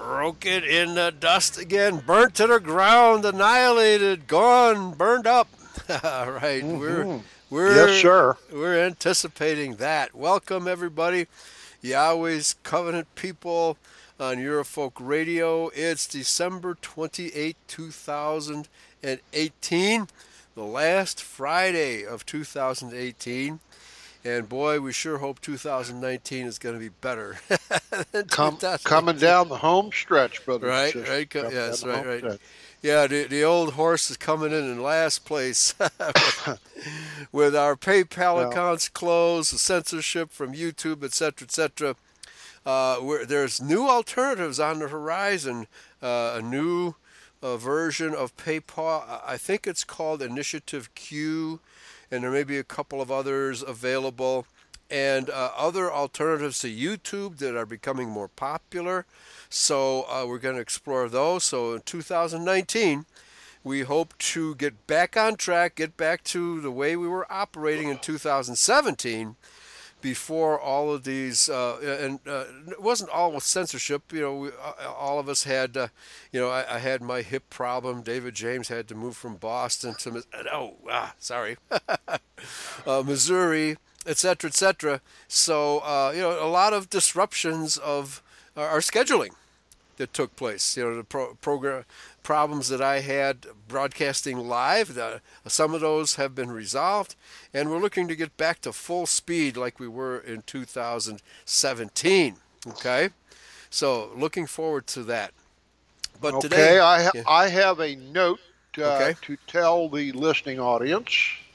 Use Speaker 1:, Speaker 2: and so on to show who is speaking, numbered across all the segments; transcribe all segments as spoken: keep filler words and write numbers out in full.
Speaker 1: broke it in the dust again, burnt to the ground, annihilated, gone, burned up. All right, we're
Speaker 2: Mm-hmm. Yes,
Speaker 1: we're
Speaker 2: sir.
Speaker 1: we're anticipating that. Welcome everybody, Yahweh's covenant people on Eurofolk Radio. It's December twenty-eighth, two thousand eighteen, the last Friday of two thousand eighteen. And boy, we sure hope two thousand nineteen is going to be better than
Speaker 2: Come coming
Speaker 1: two thousand eighteen.
Speaker 2: down the home stretch, brothers and
Speaker 1: Right,
Speaker 2: sisters.
Speaker 1: right, co-
Speaker 2: Coming down
Speaker 1: yes,
Speaker 2: the
Speaker 1: right,
Speaker 2: home
Speaker 1: right.
Speaker 2: stretch.
Speaker 1: Yeah, the, the old horse is coming in in last place with, with our PayPal
Speaker 2: Now,
Speaker 1: accounts closed, the censorship from YouTube, et cetera, et cetera. Uh, where there's new alternatives on the horizon, uh, a new uh, version of PayPal. I think it's called Initiative Q, and there may be a couple of others available, and uh, other alternatives to YouTube that are becoming more popular. So uh, we're going to explore those. So in two thousand nineteen, we hope to get back on track, get back to the way we were operating in two thousand seventeen before all of these, uh, and uh, it wasn't all with censorship. You know, we, uh, all of us had, uh, you know, I, I had my hip problem. David James had to move from Boston to, oh, ah, sorry, uh, Missouri, et cetera, et cetera. So, uh, you know, a lot of disruptions of our scheduling that took place. You know, the pro- program problems that I had broadcasting live, the, some of those have been resolved, and we're looking to get back to full speed like we were in two thousand seventeen. Okay, so looking forward to that. But
Speaker 2: okay,
Speaker 1: today,
Speaker 2: I ha-
Speaker 1: yeah,
Speaker 2: I have a note uh,
Speaker 1: okay,
Speaker 2: to tell the listening audience.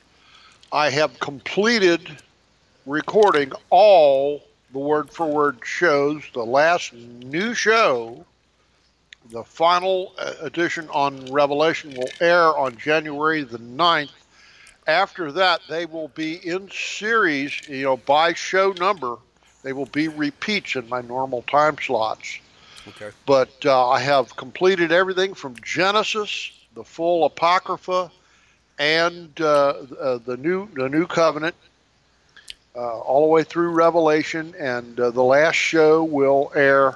Speaker 2: I have completed recording all the word for word shows. The last new show, the final uh, edition on Revelation, will air on January the ninth. After that, they will be in series, you know, by show number. They will be repeats in my normal time slots.
Speaker 1: okay,
Speaker 2: But uh, I have completed everything from Genesis, the full Apocrypha, and uh, uh, the new the new covenant, uh, all the way through Revelation. And uh, the last show will air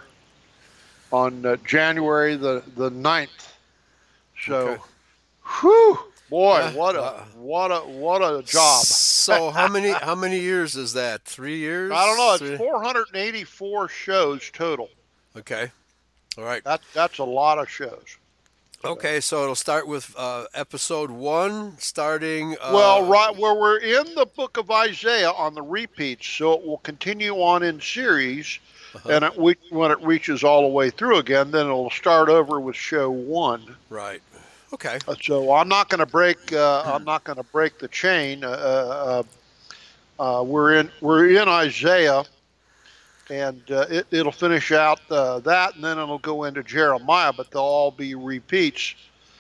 Speaker 2: on uh, January the the ninth.
Speaker 1: okay.
Speaker 2: So, whew, boy,
Speaker 1: Yeah,
Speaker 2: what a
Speaker 1: wow.
Speaker 2: what a what a job!
Speaker 1: So how many how many years is that? Three
Speaker 2: I don't know.
Speaker 1: years?
Speaker 2: It's
Speaker 1: Three?
Speaker 2: four hundred eighty-four shows total.
Speaker 1: Okay, all right.
Speaker 2: That that's a lot of shows. So,
Speaker 1: Okay, so it'll start with uh, episode one, starting.
Speaker 2: well,
Speaker 1: Uh,
Speaker 2: right where we're in the book of Isaiah on the repeats, so it will continue on in series,
Speaker 1: uh-huh,
Speaker 2: and it, we, when it reaches all the way through again, then it'll start over with show one.
Speaker 1: right. Okay.
Speaker 2: Uh, So I'm not going to break. Uh, I'm not going to break the chain. Uh, uh, uh, we're in we're in Isaiah, and uh, it, it'll finish out uh, that, and then it'll go into Jeremiah, but they'll all be repeats.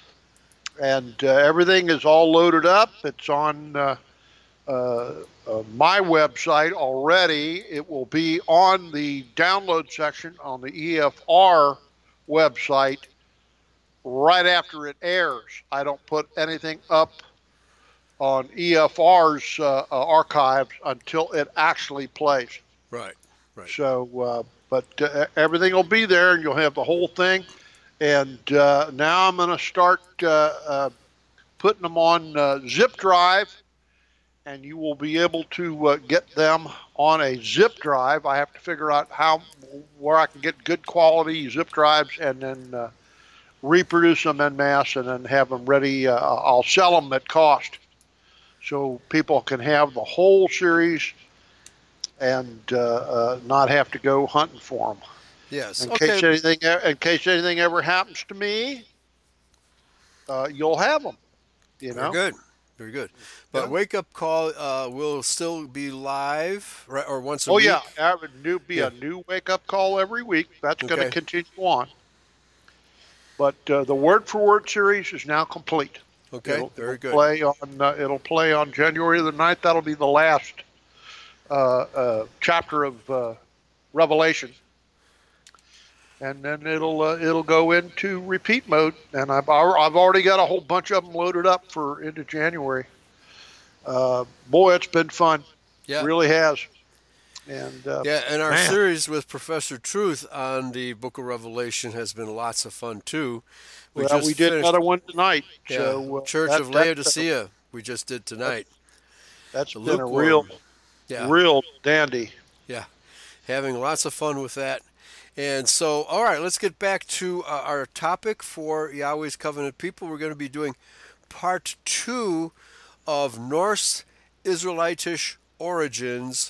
Speaker 2: And uh, everything is all loaded up. It's on uh, uh, uh, my website already. It will be on the download section on the E F R website right after it airs. I don't put anything up on E F R's uh, uh, archives until it actually plays.
Speaker 1: Right. Right.
Speaker 2: So, uh, but uh, everything will be there, and you'll have the whole thing. And uh, now I'm going to start uh, uh, putting them on uh, zip drive, and you will be able to uh, get them on a zip drive. I have to figure out how where I can get good quality zip drives, and then uh, reproduce them en masse, and then have them ready. Uh, I'll sell them at cost, so people can have the whole series and uh, uh, not have to go hunting for them.
Speaker 1: Yes.
Speaker 2: In
Speaker 1: Okay.
Speaker 2: case anything, in case anything ever happens to me, uh, you'll have them. You
Speaker 1: Very
Speaker 2: know.
Speaker 1: good. Very good. But
Speaker 2: Yeah.
Speaker 1: Wake Up Call uh, will still be live, right, or once a
Speaker 2: Oh
Speaker 1: week.
Speaker 2: yeah, have a new be
Speaker 1: Yeah.
Speaker 2: a new wake up call every week. That's going to
Speaker 1: Okay.
Speaker 2: continue on. But uh, the word for word series is now complete.
Speaker 1: Okay.
Speaker 2: It'll,
Speaker 1: Very
Speaker 2: it'll
Speaker 1: good.
Speaker 2: play on uh, it'll play on January the ninth. That'll be the last uh, uh, chapter of uh, Revelation, and then it'll uh, it'll go into repeat mode. And I've al- I've already got a whole bunch of them loaded up for into January. Uh, boy, it's been fun.
Speaker 1: Yeah.
Speaker 2: Really has. And uh,
Speaker 1: Yeah, and our
Speaker 2: man,
Speaker 1: series with Professor Truth on the Book of Revelation has been lots of fun too. We
Speaker 2: well,
Speaker 1: just
Speaker 2: we did
Speaker 1: finished,
Speaker 2: another one tonight,
Speaker 1: yeah,
Speaker 2: so uh,
Speaker 1: Church
Speaker 2: that
Speaker 1: of
Speaker 2: that's been a,
Speaker 1: Laodicea. We just did
Speaker 2: that's
Speaker 1: tonight.
Speaker 2: that's
Speaker 1: The
Speaker 2: been a real,
Speaker 1: lukewarm. Yeah,
Speaker 2: real dandy.
Speaker 1: yeah, having lots of fun with that. And so, all right, let's get back to uh, our topic for Yahweh's Covenant People. We're going to be doing part two of Norse Israelitish origins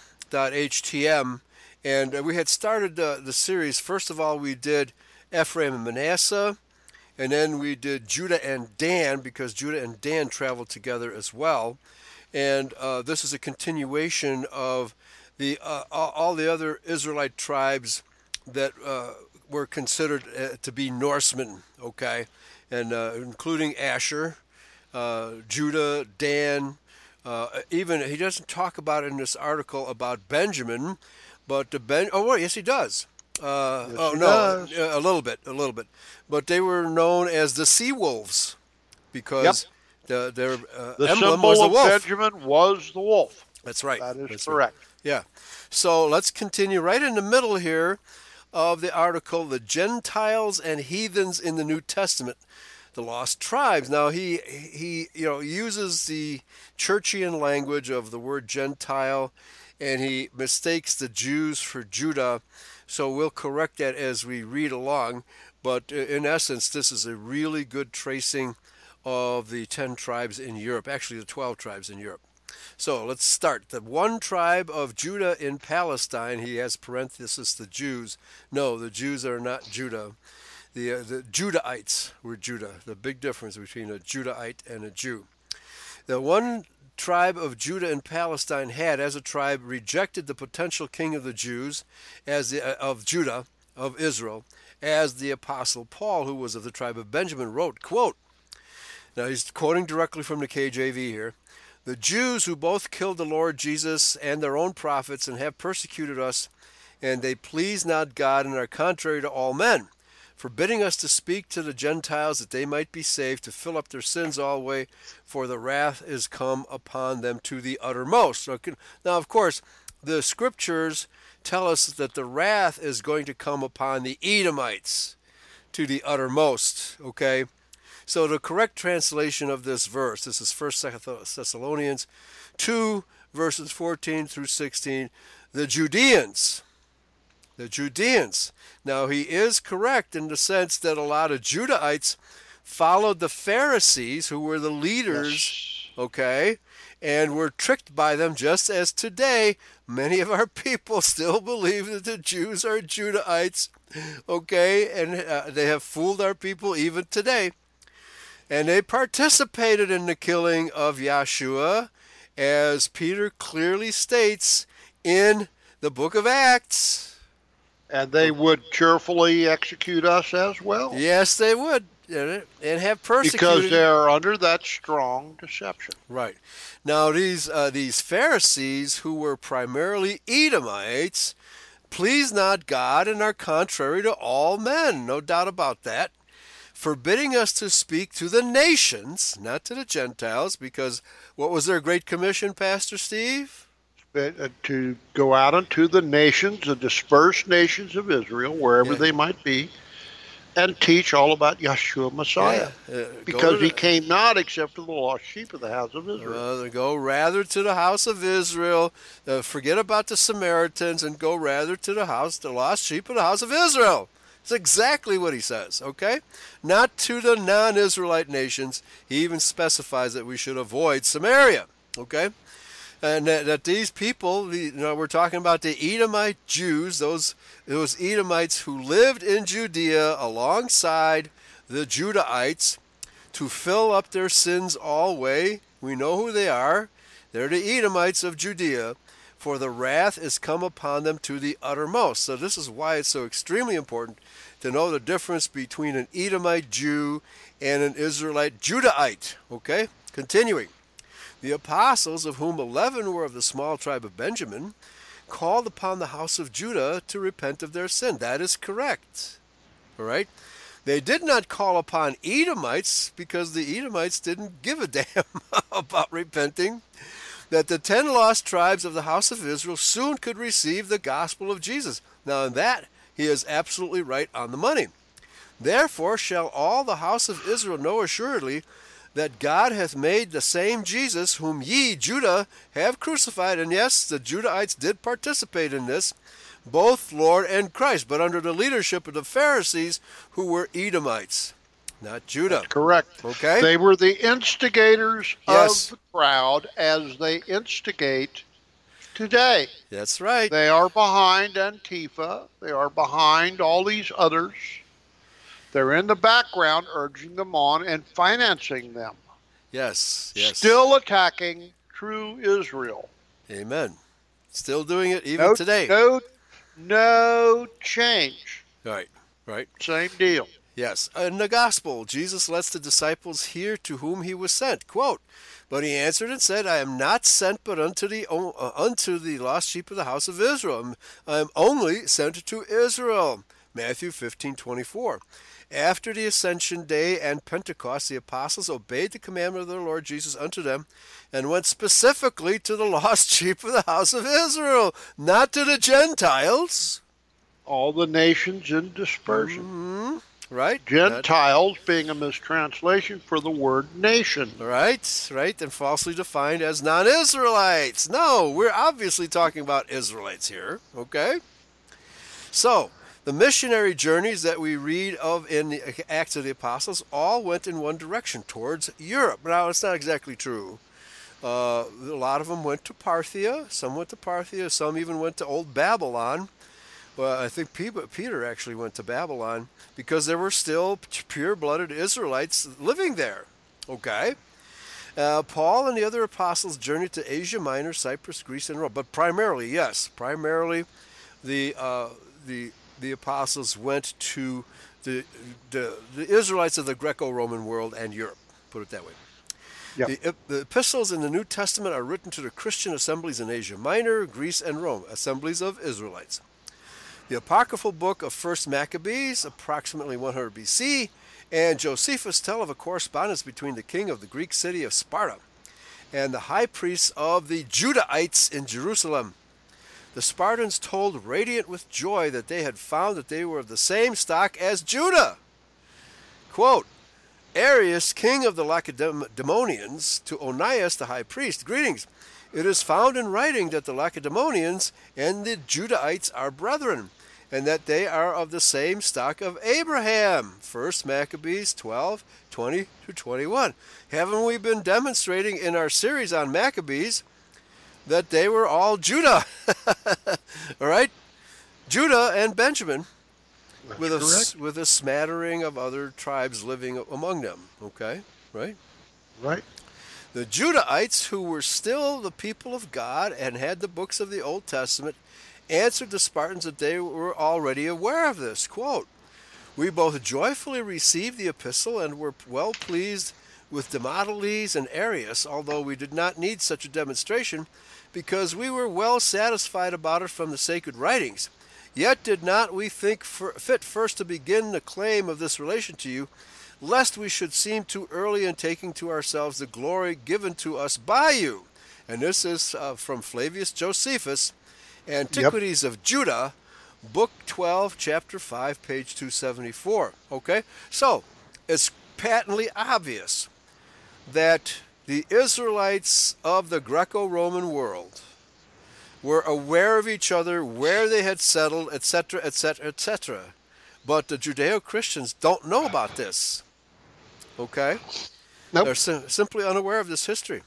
Speaker 1: .htm, and uh, we had started uh, the series. First of all, we did Ephraim and Manasseh, and then we did Judah and Dan, because Judah and Dan traveled together as well. And uh, this is a continuation of the uh, all the other Israelite tribes that uh, were considered uh, to be Norsemen, okay, and uh, including Asher, uh, Judah, Dan. Uh, even he doesn't talk about it in this article about Benjamin, but the Ben. Oh, wait, yes, he does. Uh,
Speaker 2: Yes,
Speaker 1: oh
Speaker 2: he
Speaker 1: no,
Speaker 2: does.
Speaker 1: a little bit, a little bit. But they were known as the Sea Wolves
Speaker 2: Yep.
Speaker 1: because the, their uh,
Speaker 2: The
Speaker 1: emblem was
Speaker 2: symbol
Speaker 1: the
Speaker 2: of
Speaker 1: wolf.
Speaker 2: Benjamin was the wolf.
Speaker 1: That's right.
Speaker 2: That is
Speaker 1: That's right.
Speaker 2: correct.
Speaker 1: Yeah. So let's continue right in the middle here of the article, the Gentiles and heathens in the New Testament, the lost tribes. Now he he you know uses the Churchian language of the word Gentile, and he mistakes the Jews for Judah. So we'll correct that as we read along. But in essence, this is a really good tracing of the ten tribes in Europe, actually the twelve tribes in Europe. So let's start. The one tribe of Judah in Palestine, he has parenthesis, the Jews. No, the Jews are not Judah. The, uh, the Judahites were Judah. The big difference between a Judahite and a Jew. The one tribe of Judah in Palestine had, as a tribe, rejected the potential king of the Jews, as the, uh, of Judah, of Israel, as the Apostle Paul, who was of the tribe of Benjamin, wrote, quote, now he's quoting directly from the K J V here, the Jews who both killed the Lord Jesus and their own prophets and have persecuted us, and they please not God and are contrary to all men, forbidding us to speak to the Gentiles that they might be saved, to fill up their sins alway, for the wrath is come upon them to the uttermost. Now, of course, the scriptures tell us that the wrath is going to come upon the Edomites to the uttermost, okay? So the correct translation of this verse, this is First Thessalonians two, verses fourteen through sixteen, the Judeans, the Judeans. Now he is correct in the sense that a lot of Judahites followed the Pharisees, who were the leaders,
Speaker 2: Yes.
Speaker 1: okay, and were tricked by them, just as today many of our people still believe that the Jews are Judahites, okay, and uh, they have fooled our people even today. And they participated in the killing of Yeshua, as Peter clearly states in the book of Acts.
Speaker 2: And they would cheerfully execute us as well.
Speaker 1: Yes, they would, and have persecuted.
Speaker 2: Because they're under that strong deception.
Speaker 1: Right. Now, these uh, these Pharisees, who were primarily Edomites, please not God and are contrary to all men, no doubt about that, forbidding us to speak to the nations, not to the Gentiles, because what was their great commission, Pastor Steve?
Speaker 2: To go out unto the nations, the dispersed nations of Israel, wherever
Speaker 1: Yeah.
Speaker 2: they might be, and teach all about Yeshua Messiah.
Speaker 1: Yeah. Uh,
Speaker 2: because
Speaker 1: to
Speaker 2: he
Speaker 1: the,
Speaker 2: came not except to the lost sheep of the house of Israel.
Speaker 1: Uh, go rather to the house of Israel. Uh, forget about the Samaritans and go rather to the house, the lost sheep of the house of Israel. It's exactly what he says, okay? Not to the non-Israelite nations. He even specifies that we should avoid Samaria, okay? And that, that these people, the, you know, we're talking about the Edomite Jews, those those Edomites who lived in Judea alongside the Judahites to fill up their sins alway. We know who they are. They're the Edomites of Judea. For the wrath is come upon them to the uttermost. So this is why it's so extremely important to know the difference between an Edomite Jew and an Israelite Judahite. Okay? Continuing. The apostles, of whom eleven were of the small tribe of Benjamin, called upon the house of Judah to repent of their sin. That is correct. All right? They did not call upon Edomites because the Edomites didn't give a damn about repenting. that the ten lost tribes of the house of Israel soon could receive the gospel of Jesus. Now, in that, he is absolutely right on the money. Therefore shall all the house of Israel know assuredly that God hath made the same Jesus whom ye, Judah, have crucified. And yes, the Judahites did participate in this, both Lord and Christ, but under the leadership of the Pharisees, who were Edomites, not Judah.
Speaker 2: That's correct.
Speaker 1: Okay?
Speaker 2: They were the instigators
Speaker 1: Yes.
Speaker 2: of the crowd as they instigate today.
Speaker 1: That's right.
Speaker 2: They are behind Antifa. They are behind all these others. They're in the background urging them on and financing them.
Speaker 1: Yes. Yes.
Speaker 2: Still attacking true Israel.
Speaker 1: Amen. Still doing it even
Speaker 2: No,
Speaker 1: today.
Speaker 2: no, no change.
Speaker 1: Right. Right.
Speaker 2: Same deal.
Speaker 1: Yes. In the gospel, Jesus lets the disciples hear to whom he was sent. Quote, "But he answered and said, I am not sent but unto the uh, unto the lost sheep of the house of Israel. I am only sent to Israel." Matthew fifteen twenty-four. After the Ascension Day and Pentecost, the apostles obeyed the commandment of their Lord Jesus unto them and went specifically to the lost sheep of the house of Israel, not to the Gentiles.
Speaker 2: All the nations in dispersion.
Speaker 1: Mm-hmm. Right?
Speaker 2: Gentiles being a mistranslation for the word nation.
Speaker 1: Right, right, and falsely defined as non-Israelites. No, we're obviously talking about Israelites here, okay? So, the missionary journeys that we read of in the Acts of the Apostles all went in one direction, towards Europe. Now, it's not exactly true. Uh, a lot of them went to Parthia, some went to Parthia, some even went to Old Babylon. Well, I think Peter actually went to Babylon because there were still pure-blooded Israelites living there. Okay? Uh, Paul and the other apostles journeyed to Asia Minor, Cyprus, Greece, and Rome. But primarily, yes, primarily the uh, the the apostles went to the, the the Israelites of the Greco-Roman world and Europe. Put it that way.
Speaker 2: Yep.
Speaker 1: The, the epistles in the New Testament are written to the Christian assemblies in Asia Minor, Greece, and Rome, assemblies of Israelites. The apocryphal book of First Maccabees, approximately one hundred B C, and Josephus tell of a correspondence between the king of the Greek city of Sparta and the high priests of the Judahites in Jerusalem. The Spartans told, radiant with joy, that they had found that they were of the same stock as Judah. Quote, Arius, king of the Lacedaemonians, to Onias the high priest, greetings. It is found in writing that the Lacedaemonians and the Judahites are brethren, and that they are of the same stock of Abraham. First Maccabees twelve, twenty to twenty-one. Haven't we been demonstrating in our series on Maccabees that they were all Judah? All right? Judah and Benjamin, with a, with a smattering of other tribes living among them. Okay? Right?
Speaker 2: Right.
Speaker 1: The Judahites, who were still the people of God and had the books of the Old Testament, answered the Spartans that they were already aware of this. Quote, we both joyfully received the epistle and were well pleased with Demoteles and Arius, although we did not need such a demonstration, because we were well satisfied about it from the sacred writings. Yet did not we think fit first to begin the claim of this relation to you, lest we should seem too early in taking to ourselves the glory given to us by you. And this is uh, from Flavius Josephus, Antiquities yep. of Judah, Book twelve, Chapter five, page two seventy-four. Okay? So, it's patently obvious that the Israelites of the Greco-Roman world were aware of each other, where they had settled, et cetera, et cetera, et cetera. But the Judeo-Christians don't know about this. Okay?
Speaker 2: Nope.
Speaker 1: They're sim- simply unaware of this history.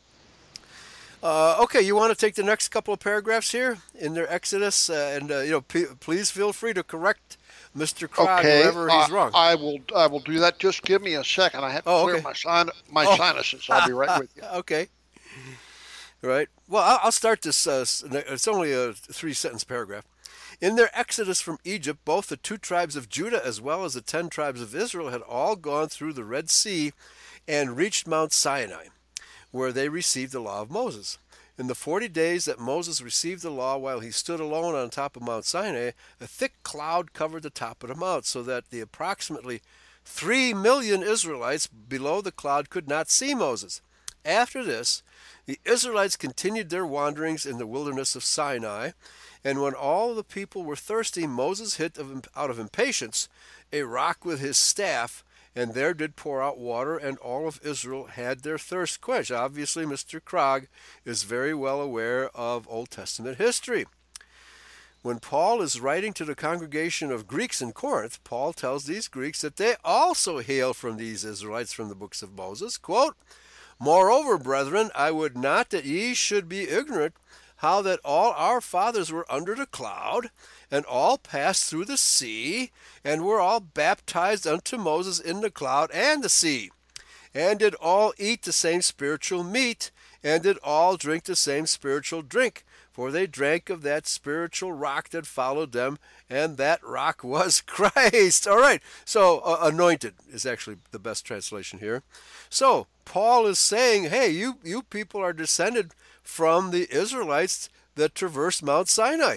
Speaker 1: Uh, okay, you want to take the next couple of paragraphs here in their Exodus, uh, and uh, you know, p- please feel free to correct Mister Krog
Speaker 2: okay.
Speaker 1: wherever he's
Speaker 2: uh,
Speaker 1: wrong.
Speaker 2: I will. I will do that. Just give me a second. I have to
Speaker 1: oh,
Speaker 2: clear
Speaker 1: okay.
Speaker 2: my sin- my
Speaker 1: oh.
Speaker 2: sinuses. I'll be right with you.
Speaker 1: Okay. Right. Well, I'll, I'll start this. Uh, it's only a three-sentence paragraph. In their exodus from Egypt, both the two tribes of Judah as well as the ten tribes of Israel had all gone through the Red Sea and reached Mount Sinai, where they received the law of Moses. In the forty days that Moses received the law while he stood alone on top of Mount Sinai, a thick cloud covered the top of the mount, so that the approximately three million Israelites below the cloud could not see Moses. After this, the Israelites continued their wanderings in the wilderness of Sinai, and when all the people were thirsty, Moses hit of, out of impatience a rock with his staff, and there did pour out water, and all of Israel had their thirst quenched. Obviously, Mister Krog is very well aware of Old Testament history. When Paul is writing to the congregation of Greeks in Corinth, Paul tells these Greeks that they also hail from these Israelites from the books of Moses. Quote, "Moreover, brethren, I would not that ye should be ignorant how that all our fathers were under the cloud, and all passed through the sea, and were all baptized unto Moses in the cloud and the sea, and did all eat the same spiritual meat, and did all drink the same spiritual drink. For they drank of that spiritual rock that followed them, and that rock was Christ." All right, so uh, anointed is actually the best translation here. So Paul is saying, hey, you, you people are descended from the Israelites that traversed Mount Sinai.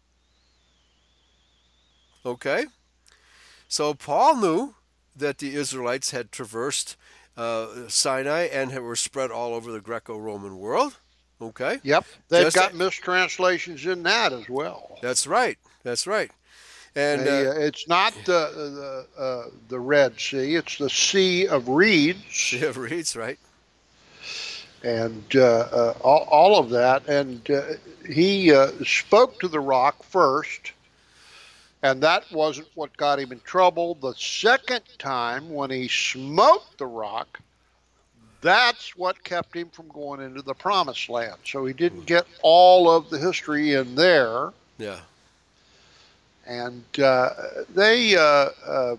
Speaker 1: Okay? So Paul knew that the Israelites had traversed uh, Sinai and were spread all over the Greco-Roman world. Okay?
Speaker 2: Yep. They've
Speaker 1: Just
Speaker 2: got mistranslations in that as well.
Speaker 1: That's right. That's right. And
Speaker 2: They,
Speaker 1: uh,
Speaker 2: uh, it's not the the, uh, the Red Sea; it's the Sea of Reeds,
Speaker 1: Sea of Reeds, right?
Speaker 2: and uh, uh, all, all of that. And uh, he uh, spoke to the rock first, and that wasn't what got him in trouble. The second time, when he smote the rock, that's what kept him from going into the Promised Land. So he didn't get all of the history in there.
Speaker 1: Yeah.
Speaker 2: And uh, they, uh, uh,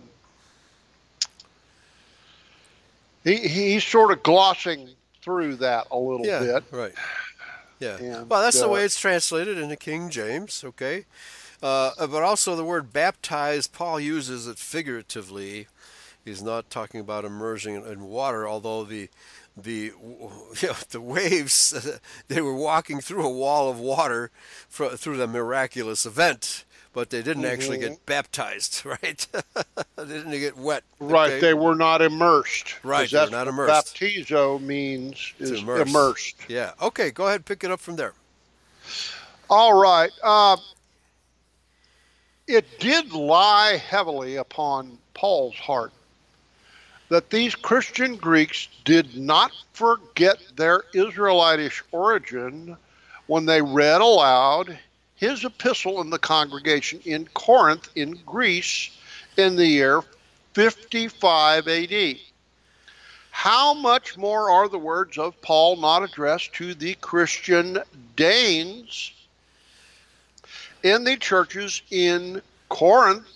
Speaker 2: he, he's sort of glossing through that a little
Speaker 1: Yeah.
Speaker 2: bit.
Speaker 1: Right. Yeah.
Speaker 2: And,
Speaker 1: Well, that's the
Speaker 2: uh,
Speaker 1: way it's translated in the King James. Okay. Uh, but also the word baptized, Paul uses it figuratively. He's not talking about immersing in water, although the the you know, the waves they were walking through a wall of water for, through the miraculous event, but they didn't actually
Speaker 2: Mhm.
Speaker 1: get baptized, right? They didn't get wet.
Speaker 2: Right,
Speaker 1: Okay?
Speaker 2: they were not immersed. 'cause
Speaker 1: Right, they were
Speaker 2: that's
Speaker 1: not
Speaker 2: what
Speaker 1: immersed.
Speaker 2: Baptizo means
Speaker 1: To
Speaker 2: is
Speaker 1: immerse.
Speaker 2: immersed.
Speaker 1: Yeah. Okay, go ahead, pick it up from there.
Speaker 2: All right. Uh, it did lie heavily upon Paul's heart that these Christian Greeks did not forget their Israelitish origin when they read aloud his epistle in the congregation in Corinth in Greece in the year fifty-five A D. How much more are the words of Paul not addressed to the Christian Danes in the churches in Corinth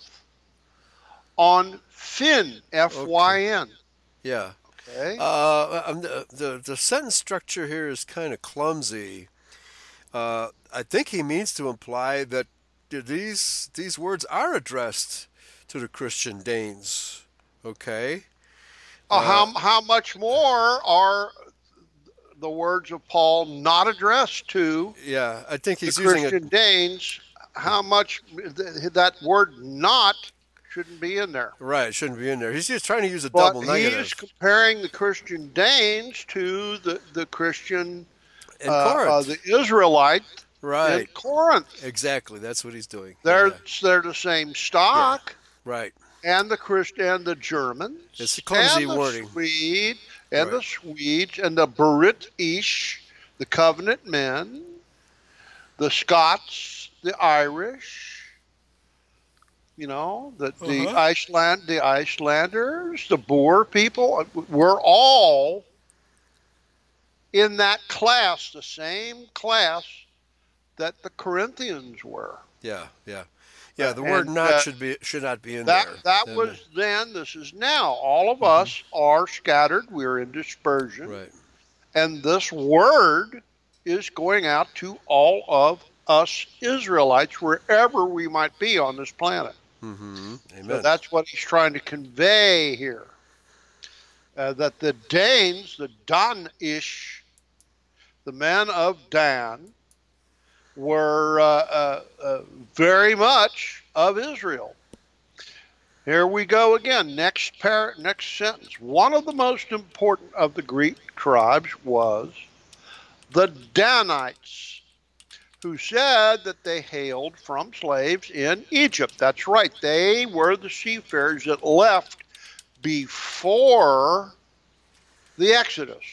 Speaker 2: on Finn, F Y N?
Speaker 1: Yeah.
Speaker 2: Okay.
Speaker 1: Uh, um, the, the the sentence structure here is kind of clumsy. Uh, I think he means to imply that these these words are addressed to the Christian Danes. Okay.
Speaker 2: Uh, how, how much more are the words of Paul not addressed to
Speaker 1: Yeah, I think
Speaker 2: the
Speaker 1: he's using
Speaker 2: Christian
Speaker 1: it.
Speaker 2: Danes? How much th- that word not shouldn't be in there.
Speaker 1: Right, it shouldn't be in there. He's just trying to use a
Speaker 2: But
Speaker 1: double negative.
Speaker 2: he's comparing the Christian Danes to the, the Christian,
Speaker 1: In
Speaker 2: uh, uh,
Speaker 1: Corinth.
Speaker 2: the Israelite in
Speaker 1: Right.
Speaker 2: Corinth.
Speaker 1: Exactly. That's what he's doing.
Speaker 2: They're,
Speaker 1: Yeah,
Speaker 2: they're the same stock.
Speaker 1: right.
Speaker 2: And the Christ and the Germans,
Speaker 1: It's a clumsy
Speaker 2: and the
Speaker 1: wording.
Speaker 2: Swede, and
Speaker 1: Right.
Speaker 2: the Swedes, and the British, the Covenant men, the Scots, the Irish, you know, the, the
Speaker 1: Uh-huh.
Speaker 2: Iceland, the Icelanders, the Boer people. We're all in that class, the same class that the Corinthians were.
Speaker 1: Yeah, yeah. Yeah, the
Speaker 2: And,
Speaker 1: word not
Speaker 2: uh,
Speaker 1: should be should not be in
Speaker 2: That
Speaker 1: there.
Speaker 2: that
Speaker 1: And,
Speaker 2: was then. This is now. All of us are scattered. We're in dispersion,
Speaker 1: right.
Speaker 2: and this word is going out to all of us Israelites, wherever we might be on this planet.
Speaker 1: Mm-hmm. Amen.
Speaker 2: So that's what he's trying to convey here. Uh, that the Danes, the Dan-ish, the men of Dan, were uh, uh, uh, very much of Israel. Here we go again. Next par- next sentence. One of the most important of the Greek tribes was the Danites, who said that they hailed from slaves in Egypt. That's right. They were the seafarers that left before the Exodus.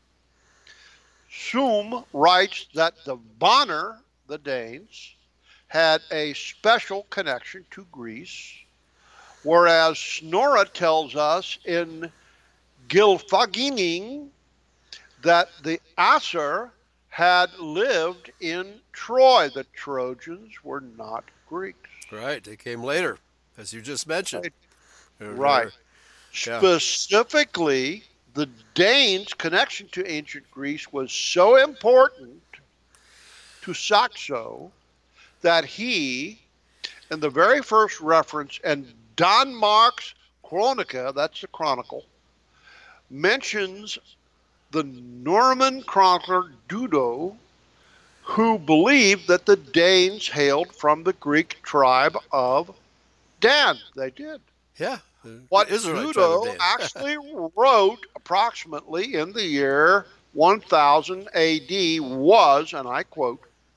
Speaker 2: Suhm writes that the Bonner, the Danes, had a special connection to Greece, whereas Snorra tells us in Gylfaginning that the Asser had lived in Troy. The Trojans were not Greeks.
Speaker 1: Right. They came later, as you just mentioned.
Speaker 2: Right.
Speaker 1: They're,
Speaker 2: Right.
Speaker 1: they're, yeah.
Speaker 2: Specifically, the Danes' connection to ancient Greece was so important to Saxo that he, in the very first reference in Danmarks Chronica, that's the chronicle, mentions the Norman chronicler Dudo, who believed that the Danes hailed from the Greek tribe of Dan. They did.
Speaker 1: Yeah. The
Speaker 2: What
Speaker 1: Israelite tribe of
Speaker 2: Dudo
Speaker 1: Dan.
Speaker 2: actually wrote approximately in the year one thousand A D was, and I quote,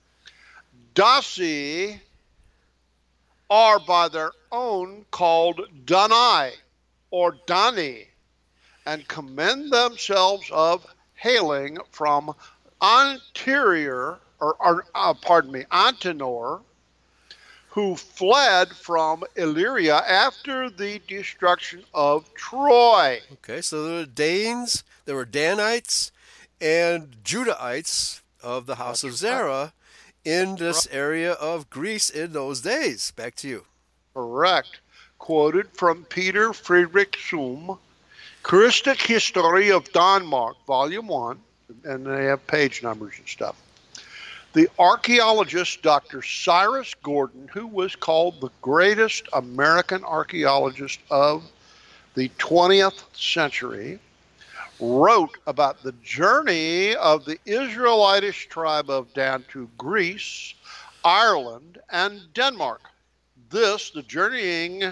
Speaker 2: Dasi are by their own called Danai or Dani, and commend themselves of hailing from anterior, or, or uh, pardon me, Antenor, who fled from Illyria after the destruction of Troy.
Speaker 1: Okay, so there were Danes, there were Danites, and Judahites of the house
Speaker 2: That's
Speaker 1: of
Speaker 2: right.
Speaker 1: Zerah in
Speaker 2: That's
Speaker 1: this
Speaker 2: right.
Speaker 1: area of Greece in those days. Back to you.
Speaker 2: Correct. Quoted from Peter Friedrich Suhm, Christic History of Denmark, Volume one, and they have page numbers and stuff. The archaeologist Doctor Cyrus Gordon, who was called the greatest American archaeologist of the twentieth century, wrote about the journey of the Israelitish tribe of Dan to Greece, Ireland, and Denmark. This, the journeying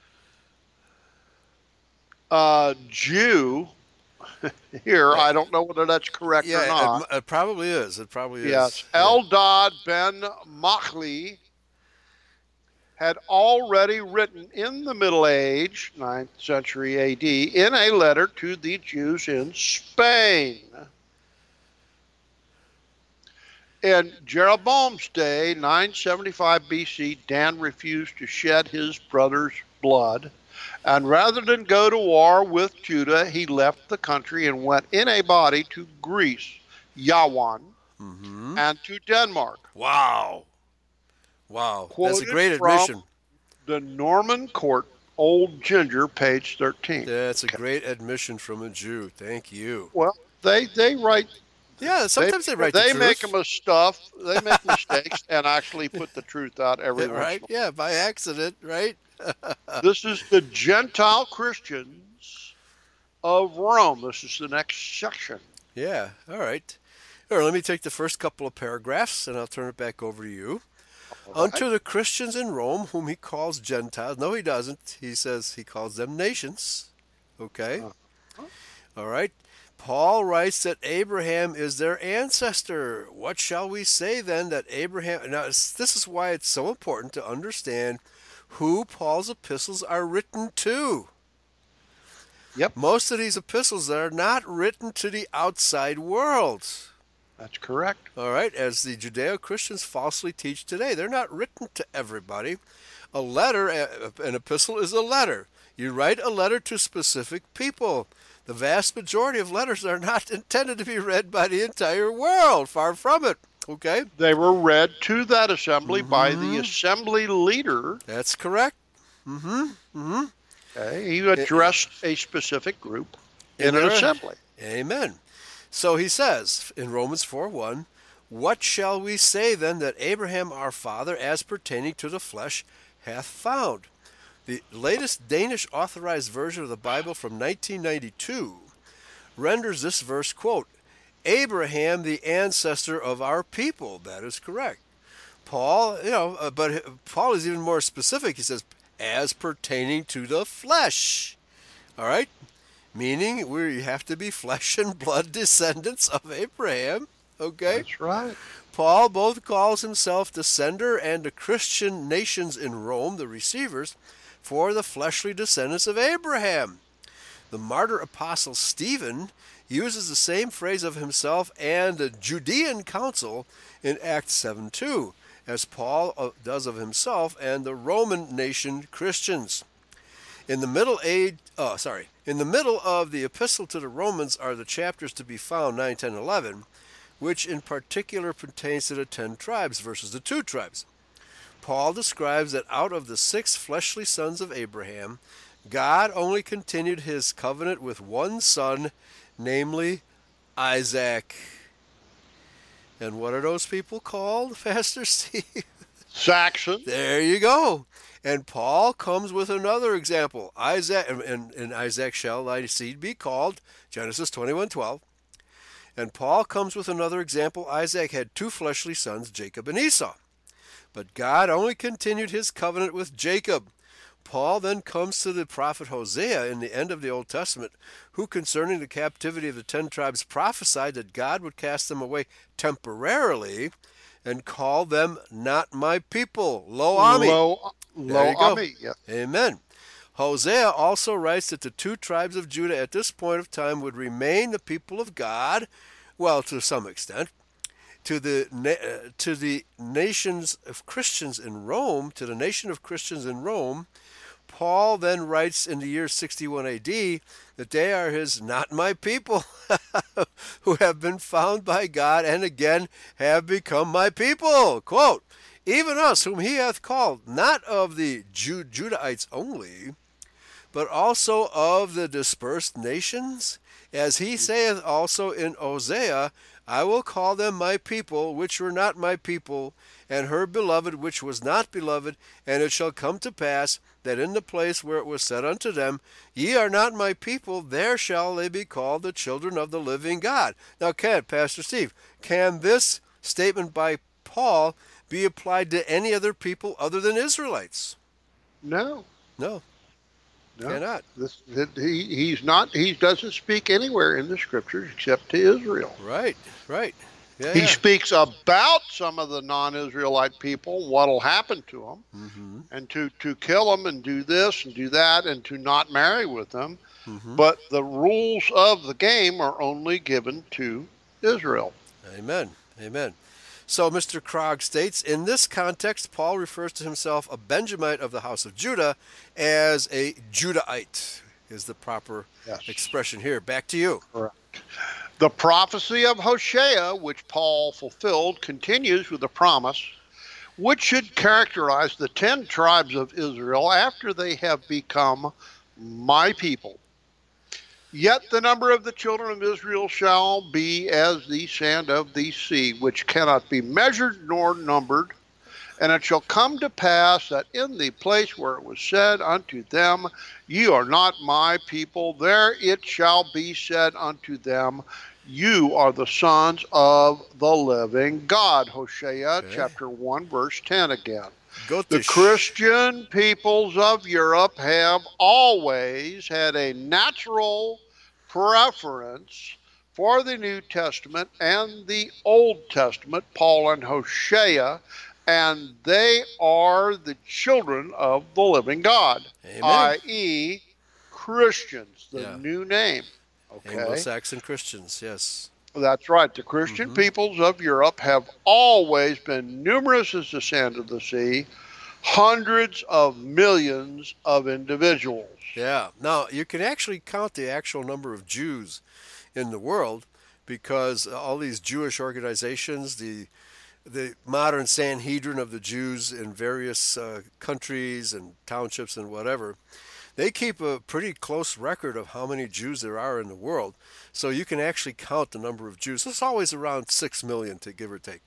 Speaker 2: uh, Jew, here,
Speaker 1: Right.
Speaker 2: I don't know whether that's correct or
Speaker 1: Yeah,
Speaker 2: not.
Speaker 1: it, it probably is. It probably
Speaker 2: Yes,
Speaker 1: is. Yeah.
Speaker 2: Eldad ben Machli had already written in the Middle Age, ninth century A D, in a letter to the Jews in Spain. In Jeroboam's day, nine seventy-five B C, Dan refused to shed his brother's blood, and rather than go to war with Judah, he left the country and went in a body to Greece, Yawan,
Speaker 1: Mm-hmm.
Speaker 2: and to Denmark.
Speaker 1: Wow. Wow. That's a
Speaker 2: Quoted
Speaker 1: great
Speaker 2: from
Speaker 1: admission.
Speaker 2: the Norman Court, Old Ginger, page thirteen.
Speaker 1: That's a great admission from a Jew. Thank you.
Speaker 2: Well, they they write
Speaker 1: Yeah,
Speaker 2: they
Speaker 1: sometimes they write the
Speaker 2: they make
Speaker 1: truth.
Speaker 2: them a stuff. They make mistakes and actually put the truth out every
Speaker 1: Yeah,
Speaker 2: once
Speaker 1: right?
Speaker 2: in a
Speaker 1: Yeah, by accident, right?
Speaker 2: while. This is the Gentile Christians of Rome. This is the next section.
Speaker 1: Yeah, all right. All right, let me take the first couple of paragraphs and I'll turn it back over to you.
Speaker 2: All right.
Speaker 1: Unto the Christians in Rome, whom he calls Gentiles. No, he doesn't. He says he calls them nations. Okay?
Speaker 2: Uh-huh.
Speaker 1: All right. Paul writes that Abraham is their ancestor. What shall we say then that Abraham. Now, this is why it's so important to understand who Paul's epistles are written to.
Speaker 2: Yep,
Speaker 1: Most of these epistles are not written to the outside world.
Speaker 2: that's correct.
Speaker 1: All right, as the Judeo-Christians falsely teach today, they're not written to everybody. A letter, an epistle is a letter. You write a letter to specific people. The vast majority of letters are not intended to be read by the entire world. Far from it. Okay?
Speaker 2: They were read to that assembly by the
Speaker 1: Mm-hmm.
Speaker 2: assembly leader.
Speaker 1: That's correct. Mm-hmm. Mm-hmm.
Speaker 2: Okay? He addressed a specific group in an
Speaker 1: there-
Speaker 2: assembly.
Speaker 1: Amen. So he says in Romans four one, what shall we say then that Abraham our father, as pertaining to the flesh, hath found? The latest Danish authorized version of the Bible from nineteen ninety-two renders this verse, quote, Abraham, the ancestor of our people. That is correct. Paul, you know, uh, but Paul is even more specific. He says, as pertaining to the flesh. All right? Meaning we have to be flesh and blood descendants of Abraham. Okay?
Speaker 2: That's right.
Speaker 1: Paul both calls himself the sender and the Christian nations in Rome, the receivers, for the fleshly descendants of Abraham. The martyr apostle Stephen uses the same phrase of himself and the Judean council in Acts seven two, as Paul does of himself and the Roman nation Christians. In the middle age, oh, sorry, in the middle of the epistle to the Romans are the chapters to be found nine, ten, eleven, which in particular pertains to the ten tribes versus the two tribes. Paul describes that out of the six fleshly sons of Abraham, God only continued his covenant with one son, namely Isaac. And what are those people called, Pastor Steve?
Speaker 2: Saxon.
Speaker 1: There you go. And Paul comes with another example. Isaac, and, and Isaac shall thy seed be called, Genesis twenty-one twelve. And Paul comes with another example. Isaac had two fleshly sons, Jacob and Esau. But God only continued his covenant with Jacob. Paul then comes to the prophet Hosea in the end of the Old Testament, who concerning the captivity of the ten tribes prophesied that God would cast them away temporarily and call them not my people. Lo Ami.
Speaker 2: Lo, lo Ami, yeah.
Speaker 1: Amen. Hosea also writes that the two tribes of Judah at this point of time would remain the people of God, well, to some extent. To the uh, to the nations of Christians in Rome, to the nation of Christians in Rome, Paul then writes in the year sixty-one A D that they are his not my people, who have been found by God and again have become my people. Quote, even us whom he hath called, not of the Jew- Judahites only, but also of the dispersed nations, as he saith also in Hosea, I will call them my people, which were not my people, and her beloved, which was not beloved. And it shall come to pass that in the place where it was said unto them, Ye are not my people, there shall they be called the children of the living God. Now, can, Pastor Steve, can this statement by Paul be applied to any other people other than Israelites?
Speaker 2: No.
Speaker 1: No.
Speaker 2: No,
Speaker 1: cannot.
Speaker 2: This, that he, he's not. He doesn't speak anywhere in the scriptures except to Israel.
Speaker 1: Right, right. Yeah,
Speaker 2: he
Speaker 1: yeah.
Speaker 2: speaks about some of the non-Israelite people, what'll happen to them,
Speaker 1: mm-hmm.
Speaker 2: and to, to kill them and do this and do that and to not marry with them.
Speaker 1: Mm-hmm.
Speaker 2: But the rules of the game are only given to Israel.
Speaker 1: Amen. Amen. So Mister Krog states, in this context, Paul refers to himself, a Benjamite of the house of Judah, as a Judahite, is the proper
Speaker 2: yes.
Speaker 1: expression here. Back to you.
Speaker 2: Correct. The prophecy of Hosea, which Paul fulfilled, continues with a promise, which should characterize the ten tribes of Israel after they have become my people. Yet the number of the children of Israel shall be as the sand of the sea, which cannot be measured nor numbered. And it shall come to pass that in the place where it was said unto them, Ye are not my people, there it shall be said unto them, You are the sons of the living God. Hosea okay. chapter one, verse ten again.
Speaker 1: Go
Speaker 2: the Christian peoples of Europe have always had a natural preference for the New Testament and the Old Testament, Paul and Hosea, and they are the children of the living God, that is, Christians, the yeah. new name. Okay.
Speaker 1: Anglo-Saxon Christians, yes.
Speaker 2: That's right. The Christian mm-hmm. peoples of Europe have always been numerous as the sand of the sea, hundreds of millions of individuals.
Speaker 1: Yeah. Now, you can actually count the actual number of Jews in the world because all these Jewish organizations, the the modern Sanhedrin of the Jews in various uh, countries and townships and whatever, they keep a pretty close record of how many Jews there are in the world. So you can actually count the number of Jews. It's always around six million, to give or take.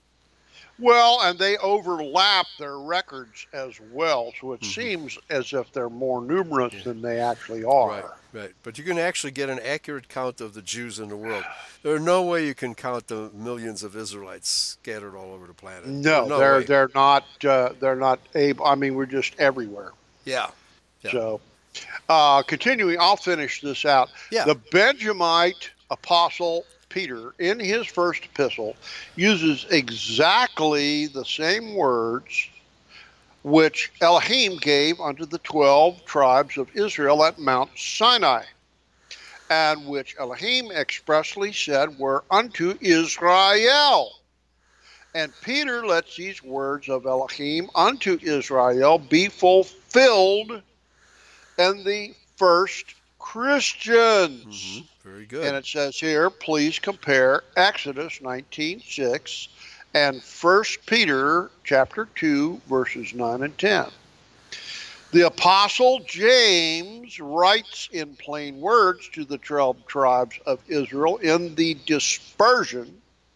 Speaker 2: Well, and they overlap their records as well, so it mm-hmm. seems as if they're more numerous yeah. than they actually are.
Speaker 1: Right, right. But you can actually get an accurate count of the Jews in the world. There's no way you can count the millions of Israelites scattered all over the planet.
Speaker 2: No,
Speaker 1: no
Speaker 2: they're
Speaker 1: way.
Speaker 2: they're not uh, they're not able. I mean, we're just everywhere.
Speaker 1: Yeah. Yeah.
Speaker 2: So, uh, continuing, I'll finish this out.
Speaker 1: Yeah.
Speaker 2: The Benjamite apostle Peter, in his first epistle, uses exactly the same words which Elohim gave unto the twelve tribes of Israel at Mount Sinai, and which Elohim expressly said were unto Israel. And Peter lets these words of Elohim unto Israel be fulfilled in the first Christians.
Speaker 1: Mm-hmm. Very good.
Speaker 2: And it says here, please compare Exodus nineteen six and First Peter chapter two, verses nine and ten. The Apostle James writes in plain words to the twelve tribes of Israel in the dispersion.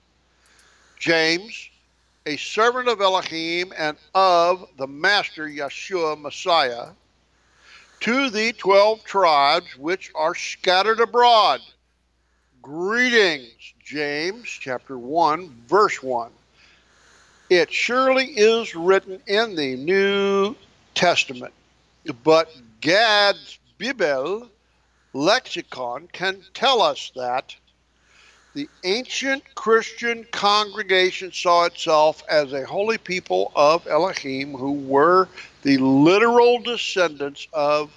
Speaker 2: James, a servant of Elohim and of the Master Yeshua Messiah, to the twelve tribes which are scattered abroad. Greetings, James chapter one, verse one. It surely is written in the New Testament, but Gad's Bibel lexicon can tell us that the ancient Christian congregation saw itself as a holy people of Elohim who were the literal descendants of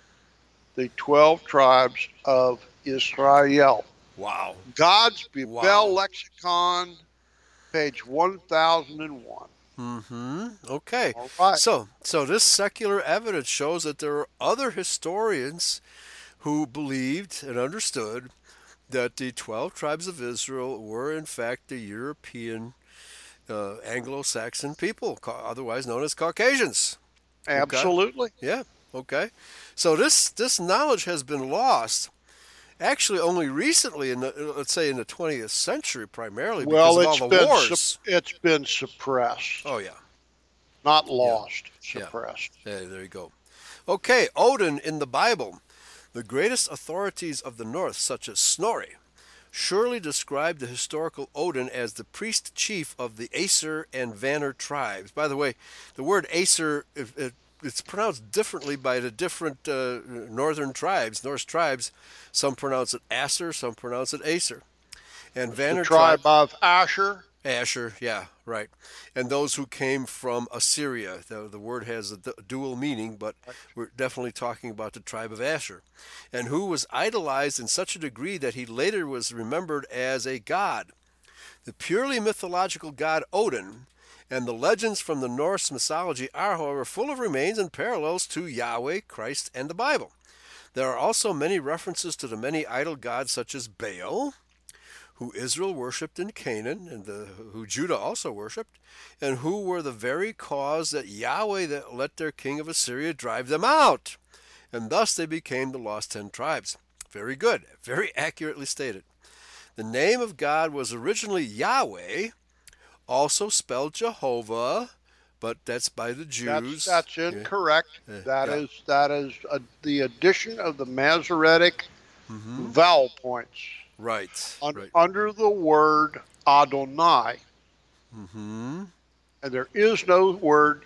Speaker 2: the twelve tribes of Israel.
Speaker 1: Wow.
Speaker 2: God's Bibel
Speaker 1: Wow.
Speaker 2: lexicon, page one thousand one.
Speaker 1: Mm-hmm. Okay.
Speaker 2: All right.
Speaker 1: So, so this secular evidence shows that there are other historians who believed and understood that the twelve tribes of Israel were in fact the European uh, Anglo-Saxon people, otherwise known as Caucasians.
Speaker 2: Absolutely.
Speaker 1: Okay? Yeah. Okay. So this this knowledge has been lost. Actually, only recently, in the, let's say in the twentieth century, primarily
Speaker 2: well,
Speaker 1: because
Speaker 2: it's
Speaker 1: of all the
Speaker 2: been
Speaker 1: wars.
Speaker 2: Su- it's been suppressed.
Speaker 1: Oh yeah.
Speaker 2: Not lost,
Speaker 1: yeah.
Speaker 2: suppressed.
Speaker 1: Yeah. There you go. Okay, Odin in the Bible. The greatest authorities of the North, such as Snorri, surely described the historical Odin as the priest chief of the Aesir and Vanir tribes. By the way, the word Aesir, it, it, it's pronounced differently by the different uh, northern tribes, Norse tribes. Some pronounce it Asser, some pronounce it Aesir. And Vanir
Speaker 2: the tribe
Speaker 1: tribe,
Speaker 2: of Asher.
Speaker 1: Asher, yeah, right. And those who came from Assyria. The, the word has a dual meaning, but we're definitely talking about the tribe of Asher. And who was idolized in such a degree that he later was remembered as a god. The purely mythological god Odin and the legends from the Norse mythology are, however, full of remains and parallels to Yahweh, Christ, and the Bible. There are also many references to the many idol gods such as Baal, who Israel worshipped in Canaan, and the, who Judah also worshipped, and who were the very cause that Yahweh that let their king of Assyria drive them out. And thus they became the lost ten tribes. Very good, very accurately stated. The name of God was originally Yahweh, also spelled Jehovah, but that's by the Jews.
Speaker 2: That's, that's incorrect. Yeah. That yeah. is that is a, the addition of the Masoretic mm-hmm. vowel points.
Speaker 1: Right,
Speaker 2: Un-
Speaker 1: right.
Speaker 2: Under the word Adonai.
Speaker 1: Mm-hmm.
Speaker 2: And there is no word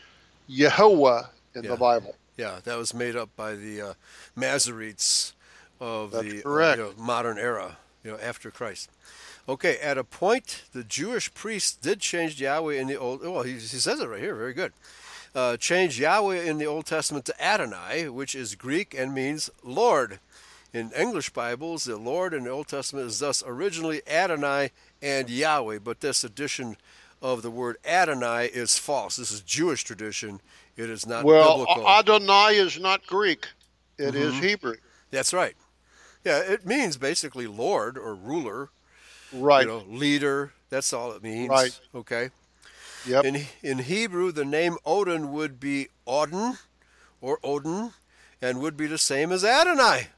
Speaker 2: Yehovah in
Speaker 1: yeah.
Speaker 2: the Bible.
Speaker 1: Yeah, that was made up by the uh, Masoretes of
Speaker 2: That's
Speaker 1: the
Speaker 2: correct.
Speaker 1: Uh, you know, modern era, you know, after Christ. Okay, at a point, the Jewish priests did change Yahweh in the Old. Well, he, he says it right here. Very good. Uh, changed Yahweh in the Old Testament to Adonai, which is Greek and means Lord. In English Bibles, the Lord in the Old Testament is thus originally Adonai and Yahweh, but this addition of the word Adonai is false. This is Jewish tradition. It is not
Speaker 2: well,
Speaker 1: biblical.
Speaker 2: Well, Adonai is not Greek. It mm-hmm. is Hebrew.
Speaker 1: That's right. Yeah, it means basically Lord or ruler.
Speaker 2: Right.
Speaker 1: You know, leader. That's all it means.
Speaker 2: Right.
Speaker 1: Okay.
Speaker 2: Yep.
Speaker 1: In in Hebrew, the name Odin would be Odin or Odin, and would be the same as Adonai.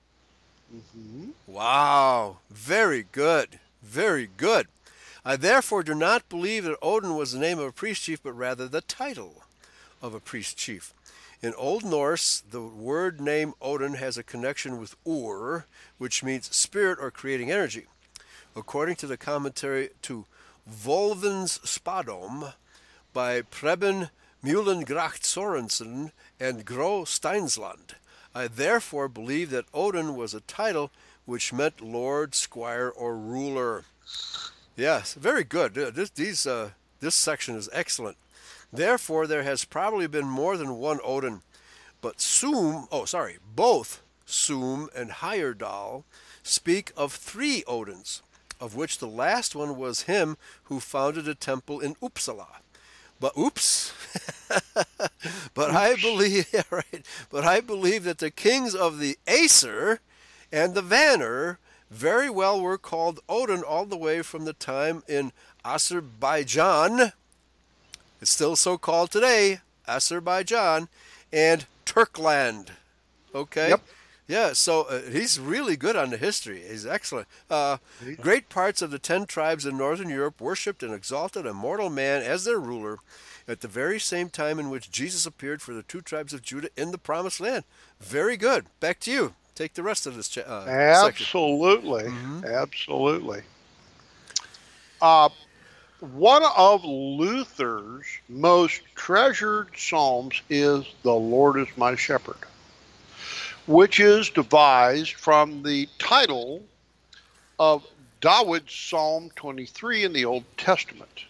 Speaker 2: Mm-hmm.
Speaker 1: Wow. Very good. Very good. I therefore do not believe that Odin was the name of a priest chief, but rather the title of a priest chief. In Old Norse, the word name Odin has a connection with Ur, which means spirit or creating energy. According to the commentary to Volvin's Spadom by Preben Muhlengracht Sorensen, and Gro Steinsland. I therefore believe that Odin was a title which meant lord, squire, or ruler. Yes, very good. Uh, This, these, uh, this section is excellent. Therefore, there has probably been more than one Odin, but Sum, oh, sorry, both Sum and Heyerdahl speak of three Odins, of which the last one was him who founded a temple in Uppsala. But oops, but I believe, yeah, right. But I believe that the kings of the Aesir and the Vanir very well were called Odin all the way from the time in Azerbaijan. It's still so called today, Azerbaijan, and Turkland. Okay?
Speaker 2: Yep.
Speaker 1: Yeah, so uh, he's really good on the history. He's excellent. Uh, great parts of the ten tribes in northern Europe worshipped and exalted a mortal man as their ruler at the very same time in which Jesus appeared for the two tribes of Judah in the promised land. Very good. Back to you. Take the rest of this cha- uh, section.
Speaker 2: Absolutely. Absolutely. Uh, one of Luther's most treasured psalms is "The Lord is my shepherd," which is devised from the title of David's Psalm twenty-three in the Old Testament.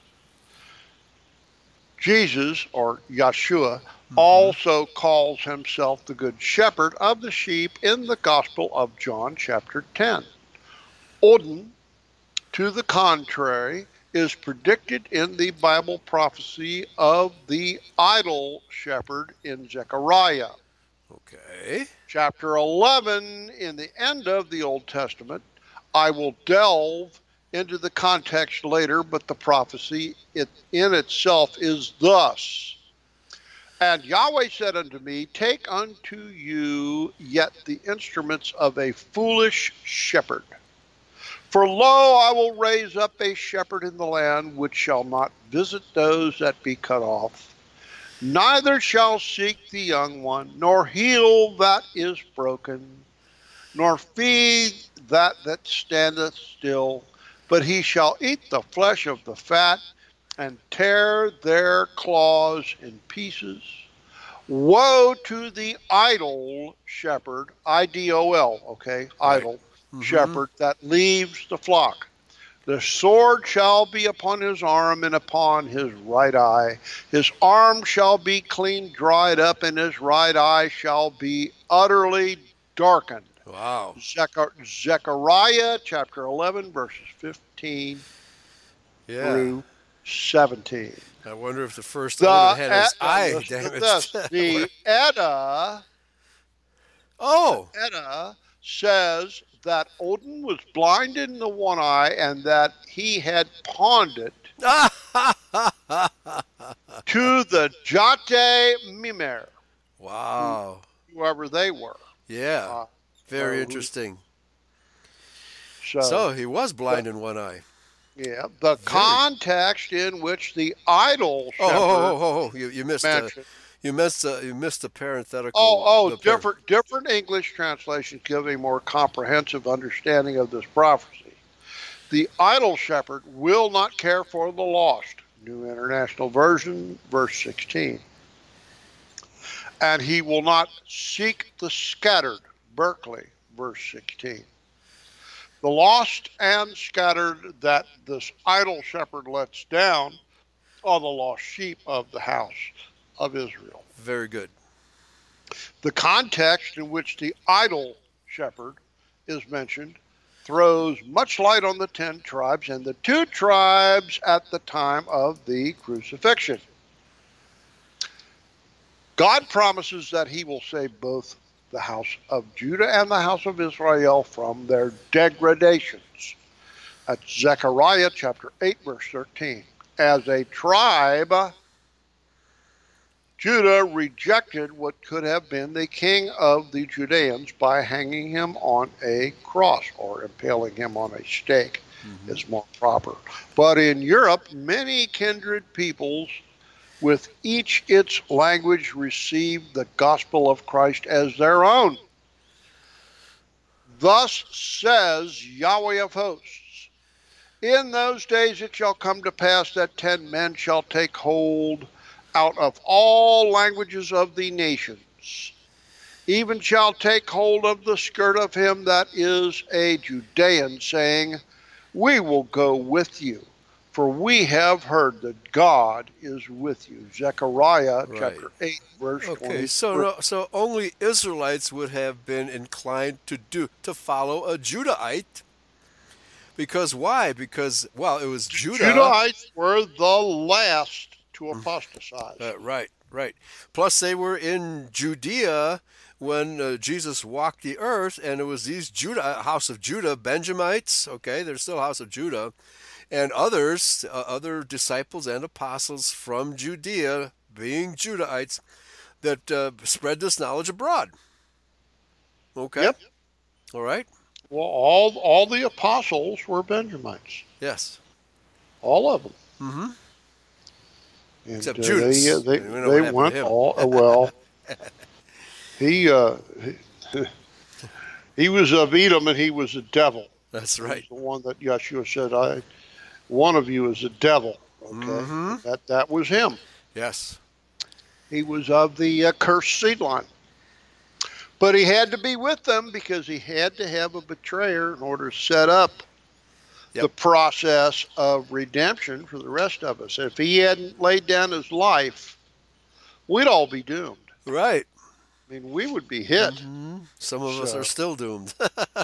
Speaker 2: Jesus, or Yeshua, also calls himself the Good Shepherd of the sheep in the Gospel of John, chapter ten. Odin, to the contrary, is predicted in the Bible prophecy of the idol shepherd in Zechariah.
Speaker 1: Okay.
Speaker 2: Chapter eleven, in the end of the Old Testament. I will delve into the context later, but the prophecy it, in itself is thus. And Yahweh said unto me, Take unto you yet the instruments of a foolish shepherd. For lo, I will raise up a shepherd in the land, which shall not visit those that be cut off, neither shall seek the young one, nor heal that is broken, nor feed that that standeth still, but he shall eat the flesh of the fat, and tear their claws in pieces. Woe to the idle shepherd, I D O L, okay,
Speaker 1: Right.
Speaker 2: idle shepherd that leaves the flock. The sword shall be upon his arm and upon his right eye. His arm shall be clean dried up, and his right eye shall be utterly darkened.
Speaker 1: Wow.
Speaker 2: Zechar- Zechariah chapter eleven, verses fifteen
Speaker 1: Yeah.
Speaker 2: through seventeen.
Speaker 1: I wonder if the first
Speaker 2: The,
Speaker 1: Odin had his
Speaker 2: Ed- uh,
Speaker 1: eye
Speaker 2: listen to
Speaker 1: damaged.
Speaker 2: this. The Edda,
Speaker 1: oh.
Speaker 2: Edda says that Odin was blind in the one eye and that he had pawned it to the Jate Mimer,
Speaker 1: Wow.
Speaker 2: whoever they were.
Speaker 1: Yeah.
Speaker 2: Uh,
Speaker 1: Very
Speaker 2: uh,
Speaker 1: interesting.
Speaker 2: So,
Speaker 1: So he was blind in one eye.
Speaker 2: yeah, the context in which the idol
Speaker 1: Oh,
Speaker 2: shepherd
Speaker 1: oh, oh, oh, oh. You, you missed uh,
Speaker 2: mentioned.
Speaker 1: you missed uh, you missed the parenthetical.
Speaker 2: Oh, oh,
Speaker 1: the par-
Speaker 2: different different English translations give a more comprehensive understanding of this prophecy. The idol shepherd will not care for the lost. New International Version, verse sixteen. And he will not seek the scattered. Berkeley, verse sixteen. The lost and scattered that this idol shepherd lets down are the lost sheep of the house of Israel.
Speaker 1: Very good.
Speaker 2: The context in which the idol shepherd is mentioned throws much light on the ten tribes and the two tribes at the time of the crucifixion. God promises that he will save both the house of Judah and the house of Israel from their degradations. That's Zechariah chapter eight, verse thirteen. As a tribe, Judah rejected what could have been the king of the Judeans by hanging him on a cross, or impaling him on a stake mm-hmm. is more proper. But in Europe, many kindred peoples with each its language received the gospel of Christ as their own. Thus says Yahweh of hosts, in those days it shall come to pass that ten men shall take hold out of all languages of the nations, even shall take hold of the skirt of him that is a Judean, saying, we will go with you, for we have heard that God is with you. Zechariah
Speaker 1: Right.
Speaker 2: chapter eight, verse
Speaker 1: Okay,
Speaker 2: twenty-three.
Speaker 1: so no, so only Israelites would have been inclined to do to follow a Judahite. Because why? Because well, it was Judah.
Speaker 2: Judahites were the last to apostatize.
Speaker 1: Uh, right, right. Plus, they were in Judea when uh, Jesus walked the earth, and it was these Judah, house of Judah, Benjamites. Okay, they're still house of Judah, and others, uh, other disciples and apostles from Judea, being Judahites, that uh, spread this knowledge abroad. Okay.
Speaker 2: Yep.
Speaker 1: All right.
Speaker 2: Well, all all the apostles were Benjamites.
Speaker 1: Yes.
Speaker 2: All of them.
Speaker 1: Mm-hmm.
Speaker 2: And,
Speaker 1: Except
Speaker 2: uh,
Speaker 1: Judas.
Speaker 2: They, uh, they,
Speaker 1: We know what
Speaker 2: they
Speaker 1: happened to
Speaker 2: went
Speaker 1: him.
Speaker 2: all uh, well. He uh, he, he was of Edom, and he was a devil.
Speaker 1: That's
Speaker 2: He
Speaker 1: right.
Speaker 2: was the one that Yeshua said, "I, one of you is a devil." Okay,
Speaker 1: Mm-hmm.
Speaker 2: that that was him.
Speaker 1: Yes.
Speaker 2: He was of the uh, cursed seed line. But he had to be with them because he had to have a betrayer in order to set up
Speaker 1: Yep.
Speaker 2: the process of redemption for the rest of us. If he hadn't laid down his life, we'd all be doomed.
Speaker 1: Right.
Speaker 2: I mean, we would be hit.
Speaker 1: Mm-hmm. Some of us
Speaker 2: So-
Speaker 1: are still doomed.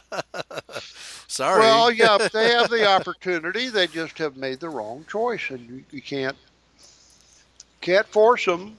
Speaker 1: Sorry.
Speaker 2: Well, yeah, if they have the opportunity, they just have made the wrong choice, and you, you can't can't force them.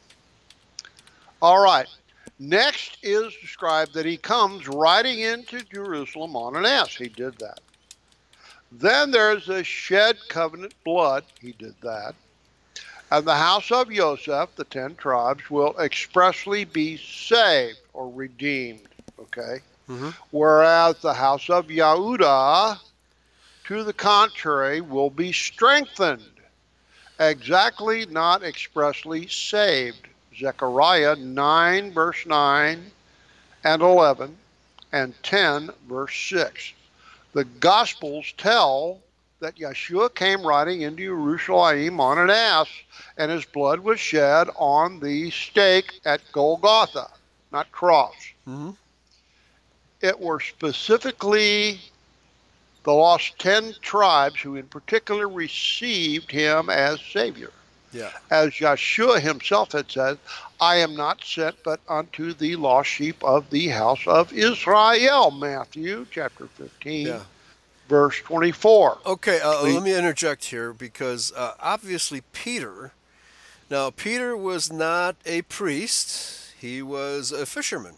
Speaker 2: All right. Next is described that he comes riding into Jerusalem on an ass. He did that. Then there's the shed covenant blood. He did that. And the house of Joseph, the ten tribes, will expressly be saved or redeemed. Okay?
Speaker 1: Mhm.
Speaker 2: Whereas the house of Yehudah, to the contrary, will be strengthened. Exactly, not expressly saved. Zechariah nine, verse nine and eleven, and ten, verse six. The Gospels tell that Yeshua came riding into Jerusalem on an ass, and his blood was shed on the stake at Golgotha, not cross.
Speaker 1: Mm-hmm.
Speaker 2: It were specifically the lost ten tribes who in particular received him as Savior.
Speaker 1: Yeah.
Speaker 2: As Yeshua himself had said, I am not sent but unto the lost sheep of the house of Israel. Matthew chapter fifteen,
Speaker 1: Yeah.
Speaker 2: verse twenty-four.
Speaker 1: Okay, uh,
Speaker 2: Please.
Speaker 1: let me interject here because uh, obviously Peter, now Peter was not a priest, he was a fisherman.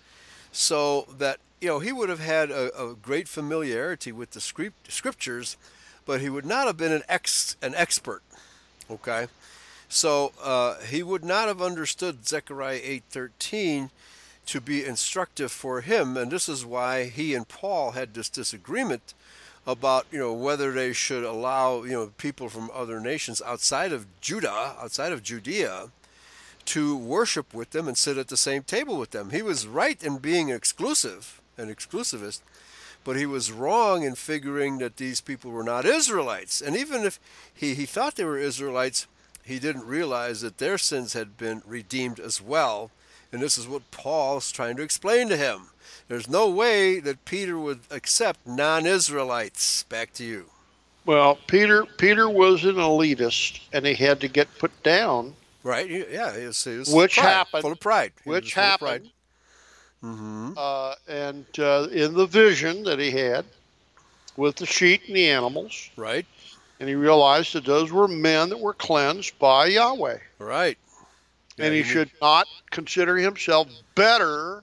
Speaker 1: So that, you know, he would have had a, a great familiarity with the script, scriptures, but he would not have been an ex an expert. Okay, so uh, he would not have understood Zechariah eight thirteen to be instructive for him, and this is why he and Paul had this disagreement about, you know, whether they should allow, you know, people from other nations outside of Judah, outside of Judea, to worship with them and sit at the same table with them. He was right in being exclusive, an exclusivist, but he was wrong in figuring that these people were not Israelites. And even if he, he thought they were Israelites, he didn't realize that their sins had been redeemed as well. And this is what Paul's trying to explain to him. There's no way that Peter would accept non-Israelites. Back to you.
Speaker 2: Well, Peter Peter was an elitist, and he had to get put down,
Speaker 1: Right? Yeah, he was, he was
Speaker 2: Which
Speaker 1: pride,
Speaker 2: happened-
Speaker 1: full of pride. He was
Speaker 2: which
Speaker 1: full of
Speaker 2: happened.
Speaker 1: pride. Mm-hmm.
Speaker 2: Uh, and uh, in the vision that he had with the sheep and the animals,
Speaker 1: Right?
Speaker 2: and he realized that those were men that were cleansed by Yahweh.
Speaker 1: Right.
Speaker 2: and
Speaker 1: Yeah,
Speaker 2: he should not consider himself better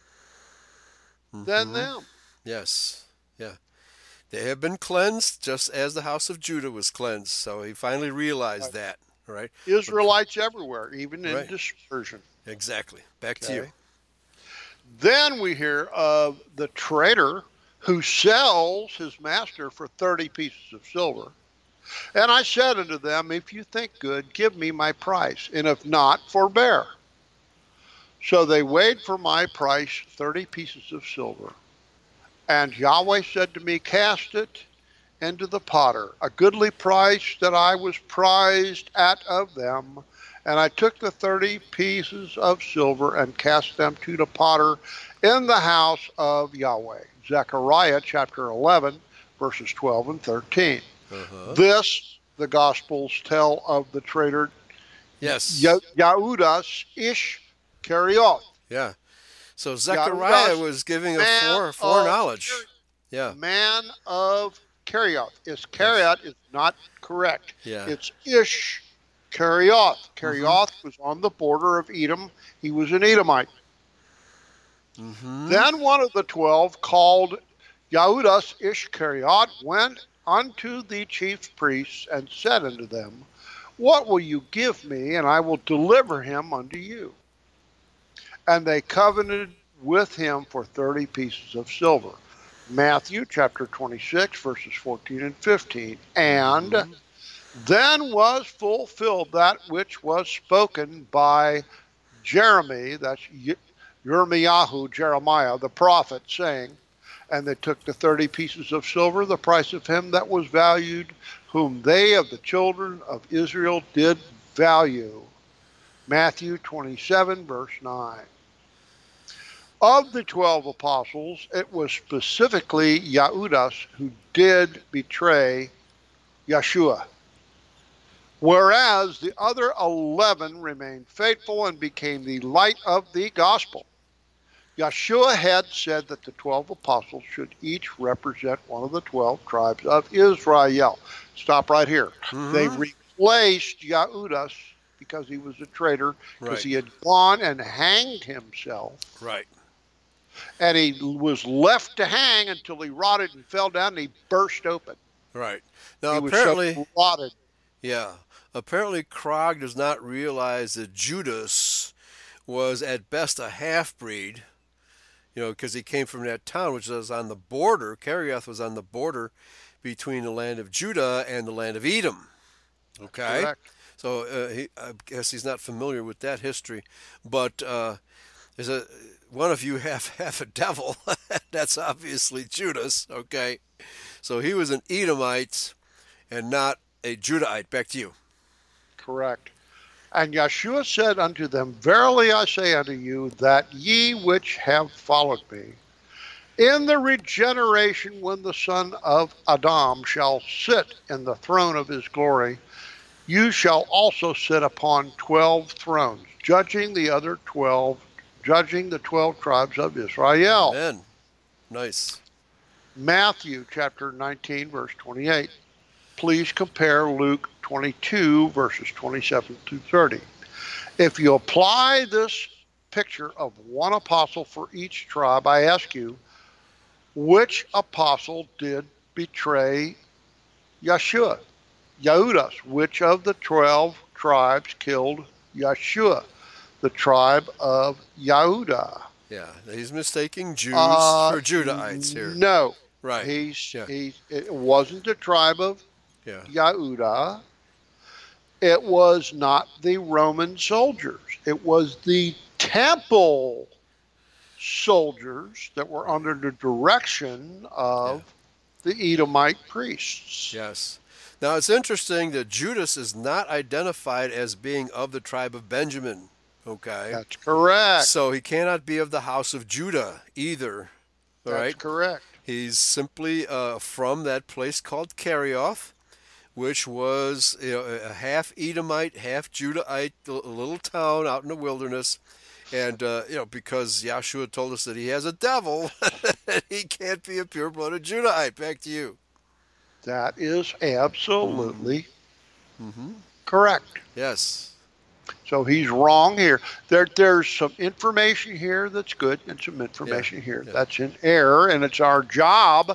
Speaker 2: than
Speaker 1: Mhm.
Speaker 2: them.
Speaker 1: Yes. Yeah. They have been cleansed just as the house of Judah was cleansed. So he finally realized
Speaker 2: Right.
Speaker 1: that. Right?
Speaker 2: Israelites everywhere, even in
Speaker 1: Right.
Speaker 2: dispersion.
Speaker 1: Exactly. Back to you.
Speaker 2: Okay. Then we hear of the trader who sells his master for thirty pieces of silver. And I said unto them, if you think good, give me my price, and if not, forbear. So they weighed for my price thirty pieces of silver. And Yahweh said to me, cast it into the potter, a goodly price that I was prized at of them, And I took the thirty pieces of silver and cast them to the potter in the house of Yahweh. Zechariah chapter eleven, verses twelve and thirteen.
Speaker 1: Uh-huh.
Speaker 2: This, the Gospels tell of the traitor
Speaker 1: Yes.
Speaker 2: Yahudas Ish Karioth.
Speaker 1: Yeah. So Zechariah was giving a fore, foreknowledge. Yeah.
Speaker 2: Man of Karioth.
Speaker 1: Yes.
Speaker 2: Iskariot is not correct.
Speaker 1: Yeah.
Speaker 2: It's Ish Karioth.
Speaker 1: Mm-hmm.
Speaker 2: Karioth was on the border of Edom. He was an Edomite.
Speaker 1: Mm-hmm.
Speaker 2: Then one of the twelve, called Yahudas Ishkariot, went unto the chief priests and said unto them, What will you give me, and I will deliver him unto you? And they covenanted with him for thirty pieces of silver. Matthew chapter twenty-six, verses fourteen and fifteen. And mm-hmm. then was fulfilled that which was spoken by Jeremy, that's Yirmiyahu, Jeremiah, the prophet, saying, And they took the thirty pieces of silver, the price of him that was valued, whom they of the children of Israel did value. Matthew twenty-seven, verse nine. Of the twelve apostles, it was specifically Yahudas who did betray Yeshua, whereas the other eleven remained faithful and became the light of the gospel. Yeshua had said that the twelve apostles should each represent one of the twelve tribes of Israel. Stop right here. Mm-hmm. They replaced Yahudas because he was a traitor, because right. he had gone and hanged himself.
Speaker 1: Right.
Speaker 2: And he was left to hang until he rotted and fell down and he burst open.
Speaker 1: Right. Now,
Speaker 2: he
Speaker 1: apparently,
Speaker 2: was so rotted.
Speaker 1: Yeah. Apparently, Krog does not realize that Judas was at best a half-breed, you know, because he came from that town, which was on the border. Karioth was on the border between the land of Judah and the land of Edom. Okay?
Speaker 2: Correct.
Speaker 1: So uh, he, I guess he's not familiar with that history. But uh, there's a, one of you have half a devil. That's obviously Judas, okay? So he was an Edomite and not a Judahite. Back to you.
Speaker 2: Correct. And Yeshua said unto them, Verily I say unto you, that ye which have followed me, in the regeneration when the son of Adam shall sit in the throne of his glory, you shall also sit upon twelve thrones, judging the other twelve, judging the twelve tribes of Israel.
Speaker 1: Amen. Nice.
Speaker 2: Matthew chapter nineteen, verse twenty-eight. Please compare Luke twenty-two, verses twenty-seven to thirty. If you apply this picture of one apostle for each tribe, I ask you, which apostle did betray Yeshua? Yahudas. Which of the twelve tribes killed Yeshua? The tribe of Yehuda.
Speaker 1: Yeah, he's mistaking Jews
Speaker 2: uh,
Speaker 1: for Judahites here.
Speaker 2: No.
Speaker 1: Right.
Speaker 2: He's,
Speaker 1: yeah.
Speaker 2: he, it wasn't the tribe of
Speaker 1: yeah.
Speaker 2: Yehuda. It was not the Roman soldiers. It was the temple soldiers that were under the direction of yeah. the Edomite priests.
Speaker 1: Yes. Now, it's interesting that Judas is not identified as being of the tribe of Benjamin, okay?
Speaker 2: That's correct.
Speaker 1: So he cannot be of the house of Judah either, all
Speaker 2: That's
Speaker 1: right?
Speaker 2: correct.
Speaker 1: He's simply uh, from that place called Karioth, which was you know, a half Edomite, half Judahite, a little town out in the wilderness. And, uh, you know, because Yahshua told us that he has a devil, he can't be a pure-blooded Judahite. Back to you.
Speaker 2: That is absolutely
Speaker 1: mm-hmm.
Speaker 2: correct.
Speaker 1: Yes.
Speaker 2: So he's wrong here. There, there's some information here that's good and some information
Speaker 1: yeah.
Speaker 2: here
Speaker 1: yeah.
Speaker 2: that's in error, and it's our job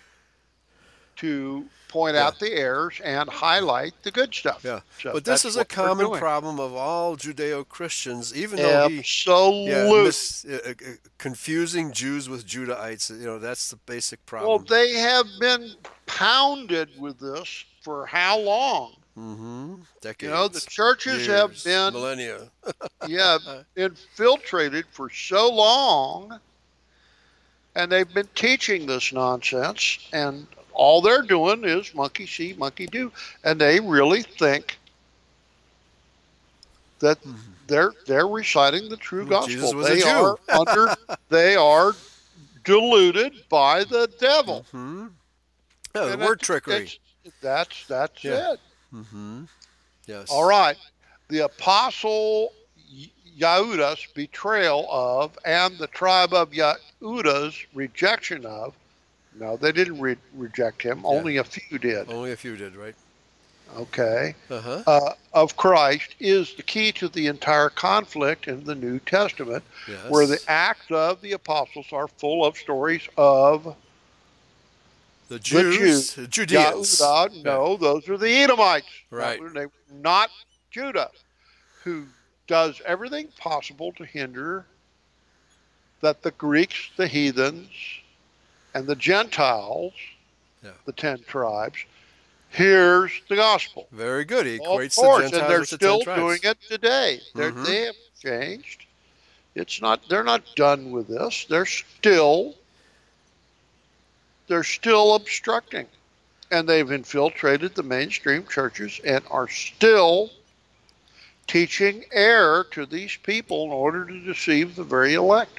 Speaker 2: to point
Speaker 1: yeah.
Speaker 2: out the errors and highlight the good stuff.
Speaker 1: Yeah,
Speaker 2: so
Speaker 1: but this is a common problem of all Judeo-Christians, even though he,
Speaker 2: Absolutely.
Speaker 1: yeah, mis, uh, uh, confusing Jews with Judahites. You know, that's the basic problem.
Speaker 2: Well, they have been pounded with this for how long?
Speaker 1: Mm-hmm. Decades.
Speaker 2: You know, the churches
Speaker 1: years,
Speaker 2: have been
Speaker 1: millennia.
Speaker 2: yeah, infiltrated for so long, and they've been teaching this nonsense, and all they're doing is monkey see, monkey do, and they really think that they're they're reciting the true
Speaker 1: Jesus
Speaker 2: gospel.
Speaker 1: was a
Speaker 2: They
Speaker 1: Jew.
Speaker 2: are under they are deluded by the devil.
Speaker 1: Hmm. Yeah, the
Speaker 2: And I
Speaker 1: word
Speaker 2: think
Speaker 1: trickery.
Speaker 2: that's that's that's
Speaker 1: Yeah.
Speaker 2: it.
Speaker 1: Hmm.
Speaker 2: All
Speaker 1: Yes.
Speaker 2: right. The apostle Yahuda's betrayal of and the tribe of Yahuda's rejection of, no, they didn't re- reject him.
Speaker 1: Yeah.
Speaker 2: Only a few did.
Speaker 1: Only a few did, right?
Speaker 2: Okay.
Speaker 1: Uh huh.
Speaker 2: Uh, of Christ is the key to the entire conflict in the New Testament, where the
Speaker 1: Yes.
Speaker 2: Acts of the Apostles are full of stories of
Speaker 1: The
Speaker 2: the Jews.
Speaker 1: Jews, the Judeans.
Speaker 2: Yahudah,
Speaker 1: Yeah.
Speaker 2: no, those are the Edomites. That
Speaker 1: Right.
Speaker 2: was they, not Judah, who does everything possible to hinder that the Greeks, the heathens, and the Gentiles,
Speaker 1: Yeah.
Speaker 2: the ten tribes, hears the gospel.
Speaker 1: Very good. He
Speaker 2: Of
Speaker 1: equates the
Speaker 2: course, and
Speaker 1: Gentiles
Speaker 2: they're
Speaker 1: with the ten
Speaker 2: still doing
Speaker 1: tribes.
Speaker 2: it today. They're,
Speaker 1: Mm-hmm.
Speaker 2: they haven't changed. It's not. They're not done with this. They're still. They're still obstructing, and they've infiltrated the mainstream churches and are still teaching error to these people in order to deceive the very elect.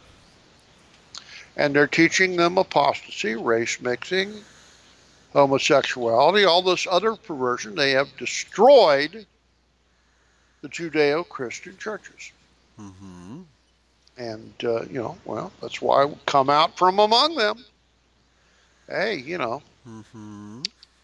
Speaker 2: And they're teaching them apostasy, race mixing, homosexuality, all this other perversion. They have destroyed the Judeo-Christian churches.
Speaker 1: Mm-hmm.
Speaker 2: And, uh, you know, well, that's why I come out from among them. Hey, you know.
Speaker 1: Mm-hmm.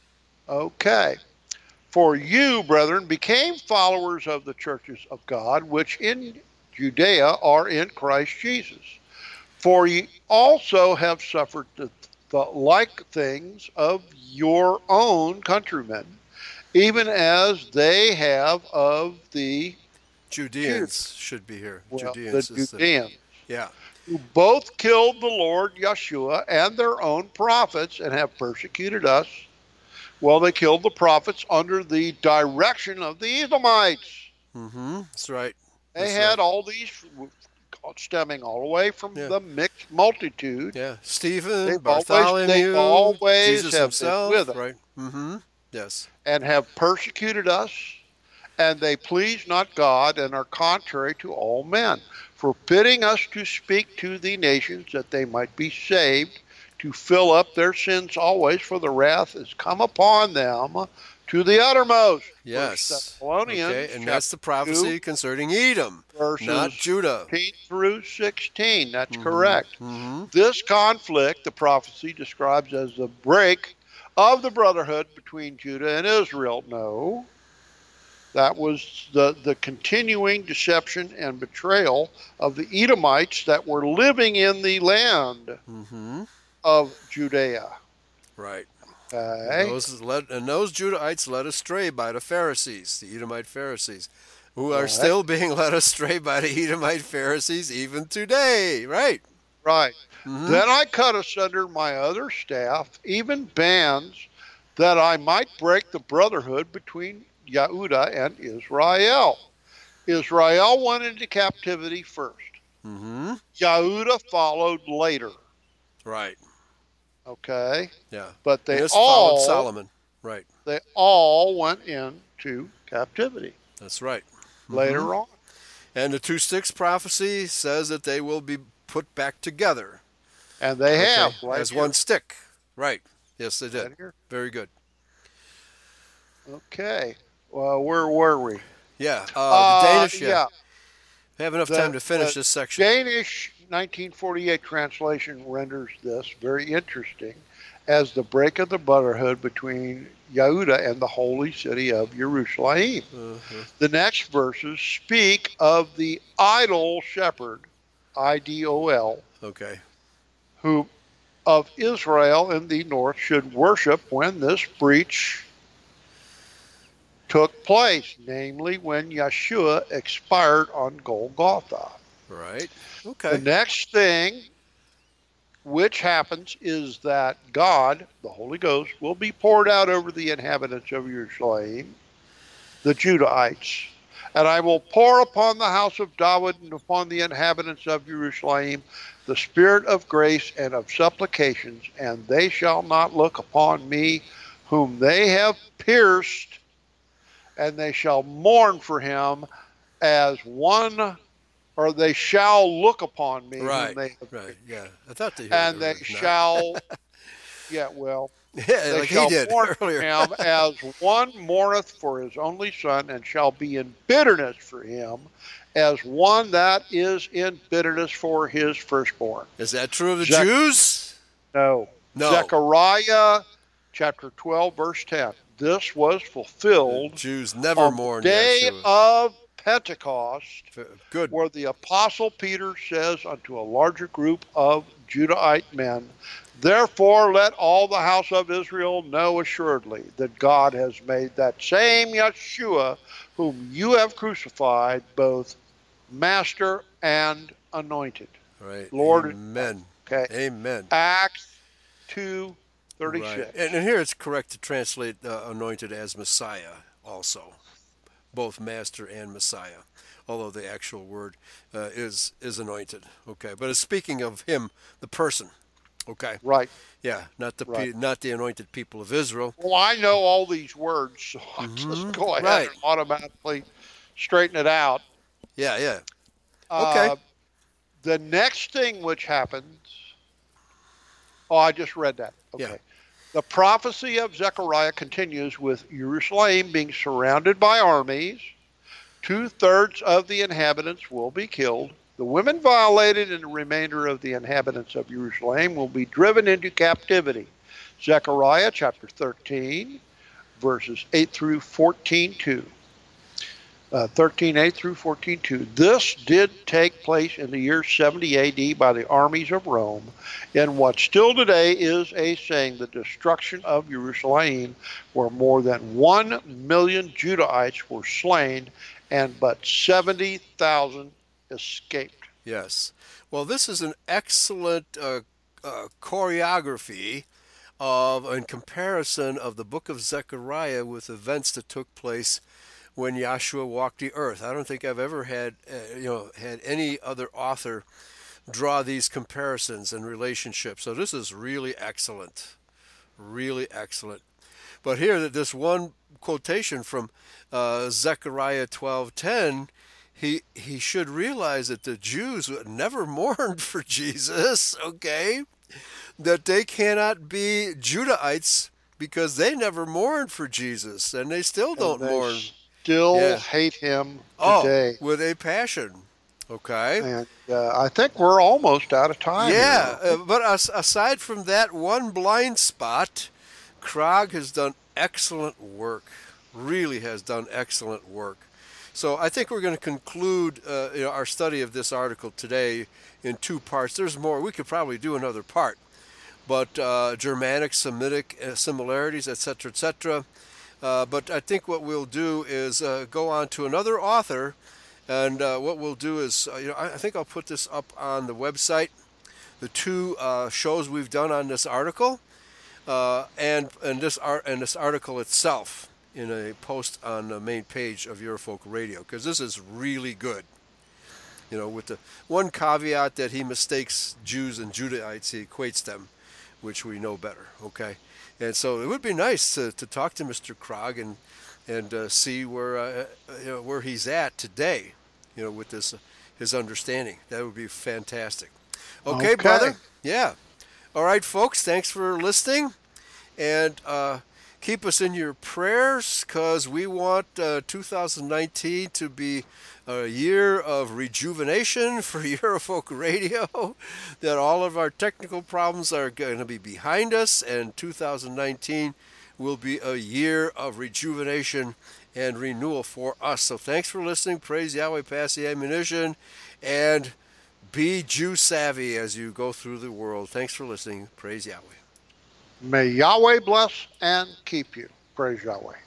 Speaker 2: Okay. For you, brethren, became followers of the churches of God, which in Judea are in Christ Jesus. For ye also have suffered the, the like things of your own countrymen, even as they have of the
Speaker 1: Judeans should be here.
Speaker 2: well,
Speaker 1: Judeans
Speaker 2: the
Speaker 1: is the
Speaker 2: Judeans,
Speaker 1: yeah.
Speaker 2: who both killed the Lord Yeshua and their own prophets and have persecuted us. Well, they killed the prophets under the direction of the Edomites.
Speaker 1: Mm-hmm. That's right.
Speaker 2: They
Speaker 1: That's
Speaker 2: had
Speaker 1: right.
Speaker 2: all these stemming all the way from
Speaker 1: Yeah.
Speaker 2: the mixed multitude.
Speaker 1: Yeah. Stephen,
Speaker 2: They've always, they
Speaker 1: Bartholomew,
Speaker 2: always
Speaker 1: Jesus
Speaker 2: have
Speaker 1: himself.
Speaker 2: been with us
Speaker 1: Right. Mm-hmm. Yes.
Speaker 2: and have persecuted us, and they please not God and are contrary to all men, forbidding us to speak to the nations that they might be saved, to fill up their sins always, for the wrath is come upon them to the uttermost.
Speaker 1: Yes.
Speaker 2: First Thessalonians,
Speaker 1: Okay. And that's the prophecy
Speaker 2: two,
Speaker 1: concerning Edom,
Speaker 2: verses
Speaker 1: not Judah.
Speaker 2: fifteen through sixteen. That's
Speaker 1: Mm-hmm.
Speaker 2: correct.
Speaker 1: Mm-hmm.
Speaker 2: This conflict, the prophecy describes as the break of the brotherhood between Judah and Israel. No, that was the, the continuing deception and betrayal of the Edomites that were living in the land
Speaker 1: Mm-hmm.
Speaker 2: of Judea.
Speaker 1: Right.
Speaker 2: Okay.
Speaker 1: And those, led, and those Judahites led astray by the Pharisees, the Edomite Pharisees, who are
Speaker 2: Right.
Speaker 1: still being led astray by the Edomite Pharisees even today. Right.
Speaker 2: Right.
Speaker 1: Mm-hmm.
Speaker 2: Then I cut asunder my other staff, even bands, that I might break the brotherhood between Yahudah and Israel. Israel went into captivity first.
Speaker 1: Mm-hmm.
Speaker 2: Yahudah followed later.
Speaker 1: Right.
Speaker 2: Okay.
Speaker 1: Yeah.
Speaker 2: But they
Speaker 1: This
Speaker 2: all
Speaker 1: followed Solomon. Right.
Speaker 2: they all went into captivity
Speaker 1: That's right. Mm-hmm.
Speaker 2: later on.
Speaker 1: And the two sticks prophecy says that they will be put back together.
Speaker 2: And they
Speaker 1: Okay,
Speaker 2: have right
Speaker 1: as
Speaker 2: here.
Speaker 1: one stick. Right. Yes, they did.
Speaker 2: Right here.
Speaker 1: Very good.
Speaker 2: Okay. Well, where were we?
Speaker 1: Yeah. Uh,
Speaker 2: Uh,
Speaker 1: the Danish. Yeah.
Speaker 2: yeah.
Speaker 1: I have enough
Speaker 2: The-
Speaker 1: time to finish
Speaker 2: the
Speaker 1: this section.
Speaker 2: Danish nineteen forty-eight translation renders this very interesting as the break of the brotherhood between Yahudah and the holy city of Jerusalem.
Speaker 1: Uh-huh.
Speaker 2: The next verses speak of the idol shepherd, I D O L,
Speaker 1: Okay.
Speaker 2: who of Israel in the north should worship when this breach took place, namely when Yeshua expired on Golgotha.
Speaker 1: Right.
Speaker 2: The
Speaker 1: Okay.
Speaker 2: next thing which happens is that God, the Holy Ghost, will be poured out over the inhabitants of Jerusalem, the Judahites. And I will pour upon the house of David and upon the inhabitants of Jerusalem the spirit of grace and of supplications, and they shall not look upon me whom they have pierced, and they shall mourn for him as one, or they shall look upon me whom
Speaker 1: Right,
Speaker 2: they have
Speaker 1: right,
Speaker 2: pierced,
Speaker 1: yeah. I thought they heard
Speaker 2: and
Speaker 1: it
Speaker 2: they
Speaker 1: was not.
Speaker 2: shall, yeah, well,
Speaker 1: Yeah,
Speaker 2: they
Speaker 1: like he
Speaker 2: shall
Speaker 1: did
Speaker 2: mourn for
Speaker 1: earlier.
Speaker 2: him as one mourneth for his only son, and shall be in bitterness for him, as one that is in bitterness for his firstborn.
Speaker 1: Is that true of the
Speaker 2: Zech-
Speaker 1: Jews?
Speaker 2: no.
Speaker 1: No.
Speaker 2: Zechariah chapter twelve, verse ten. This was
Speaker 1: The
Speaker 2: fulfilled
Speaker 1: Jews never
Speaker 2: on the
Speaker 1: mourned
Speaker 2: day
Speaker 1: Yeshua.
Speaker 2: of Pentecost,
Speaker 1: Good.
Speaker 2: where the apostle Peter says unto a larger group of Judahite men, therefore let all the house of Israel know assuredly that God has made that same Yeshua whom you have crucified both master and anointed.
Speaker 1: Right.
Speaker 2: Lord,
Speaker 1: Amen.
Speaker 2: okay.
Speaker 1: Amen.
Speaker 2: Acts two
Speaker 1: Right.
Speaker 2: thirty-six.
Speaker 1: And, and here it's correct to translate uh, anointed as Messiah also, both master and Messiah, although the actual word uh, is is anointed. Okay. But it's speaking of him, the person. Okay.
Speaker 2: Right,
Speaker 1: Yeah, not the
Speaker 2: right.
Speaker 1: pe- not the anointed people of Israel.
Speaker 2: Well, I know all these words, so I'll just
Speaker 1: Hmm.
Speaker 2: go ahead
Speaker 1: Right.
Speaker 2: and automatically straighten it out.
Speaker 1: Yeah, yeah. Okay.
Speaker 2: Uh, the next thing which happens, oh, I just read that.
Speaker 1: Yeah.
Speaker 2: Okay. The prophecy of Zechariah continues with Jerusalem being surrounded by armies. Two thirds of the inhabitants will be killed. The women violated, and the remainder of the inhabitants of Jerusalem will be driven into captivity. Zechariah chapter thirteen, verses eight through fourteen two. Uh, thirteen eight through fourteen two. This did take place in the year seventy A D by the armies of Rome, in what still today is a saying, the destruction of Jerusalem, where more than one million Judahites were slain, and but seventy thousand escaped.
Speaker 1: Yes. Well, this is an excellent uh, uh, choreography of, in comparison of the book of Zechariah with events that took place when Yahshua walked the earth. I don't think I've ever had, uh, you know, had any other author draw these comparisons and relationships. So this is really excellent, really excellent. But here, this one quotation from uh, Zechariah twelve ten, he he should realize that the Jews never mourned for Jesus. Okay, that they cannot be Judahites because they never mourned for Jesus, and they still
Speaker 2: And
Speaker 1: don't
Speaker 2: they
Speaker 1: mourn.
Speaker 2: still
Speaker 1: Yeah.
Speaker 2: hate him
Speaker 1: Oh,
Speaker 2: today.
Speaker 1: with a passion. Okay.
Speaker 2: And uh, I think we're almost out of time here.
Speaker 1: Yeah, uh, but as, aside from that one blind spot, Krog has done excellent work. Really has done excellent work. So I think we're going to conclude uh, you know, our study of this article today in two parts. There's more. We could probably do another part. But uh, Germanic, Semitic uh, similarities, et cetera, et cetera. Uh, but I think what we'll do is uh, go on to another author, and uh, what we'll do is, uh, you know, I, I think I'll put this up on the website, the two uh, shows we've done on this article, uh, and and this art and this article itself in a post on the main page of Eurofolk Radio, because this is really good. You know, with the one caveat that he mistakes Jews and Judahites, he equates them, which we know better. Okay, and so it would be nice to, to talk to Mister Krog and and uh, see where uh, you know, where he's at today. You know, with this uh, his understanding, that would be fantastic. Okay,
Speaker 2: Okay.
Speaker 1: brother. Yeah. All right, folks. Thanks for listening, and uh, keep us in your prayers, because we want uh, two thousand nineteen to be a year of rejuvenation for Eurofolk Radio, that all of our technical problems are going to be behind us, and two thousand nineteen will be a year of rejuvenation and renewal for us. So thanks for listening. Praise Yahweh, pass the ammunition, and be Jew savvy as you go through the world. Thanks for listening. Praise Yahweh.
Speaker 2: May Yahweh bless and keep you. Praise Yahweh.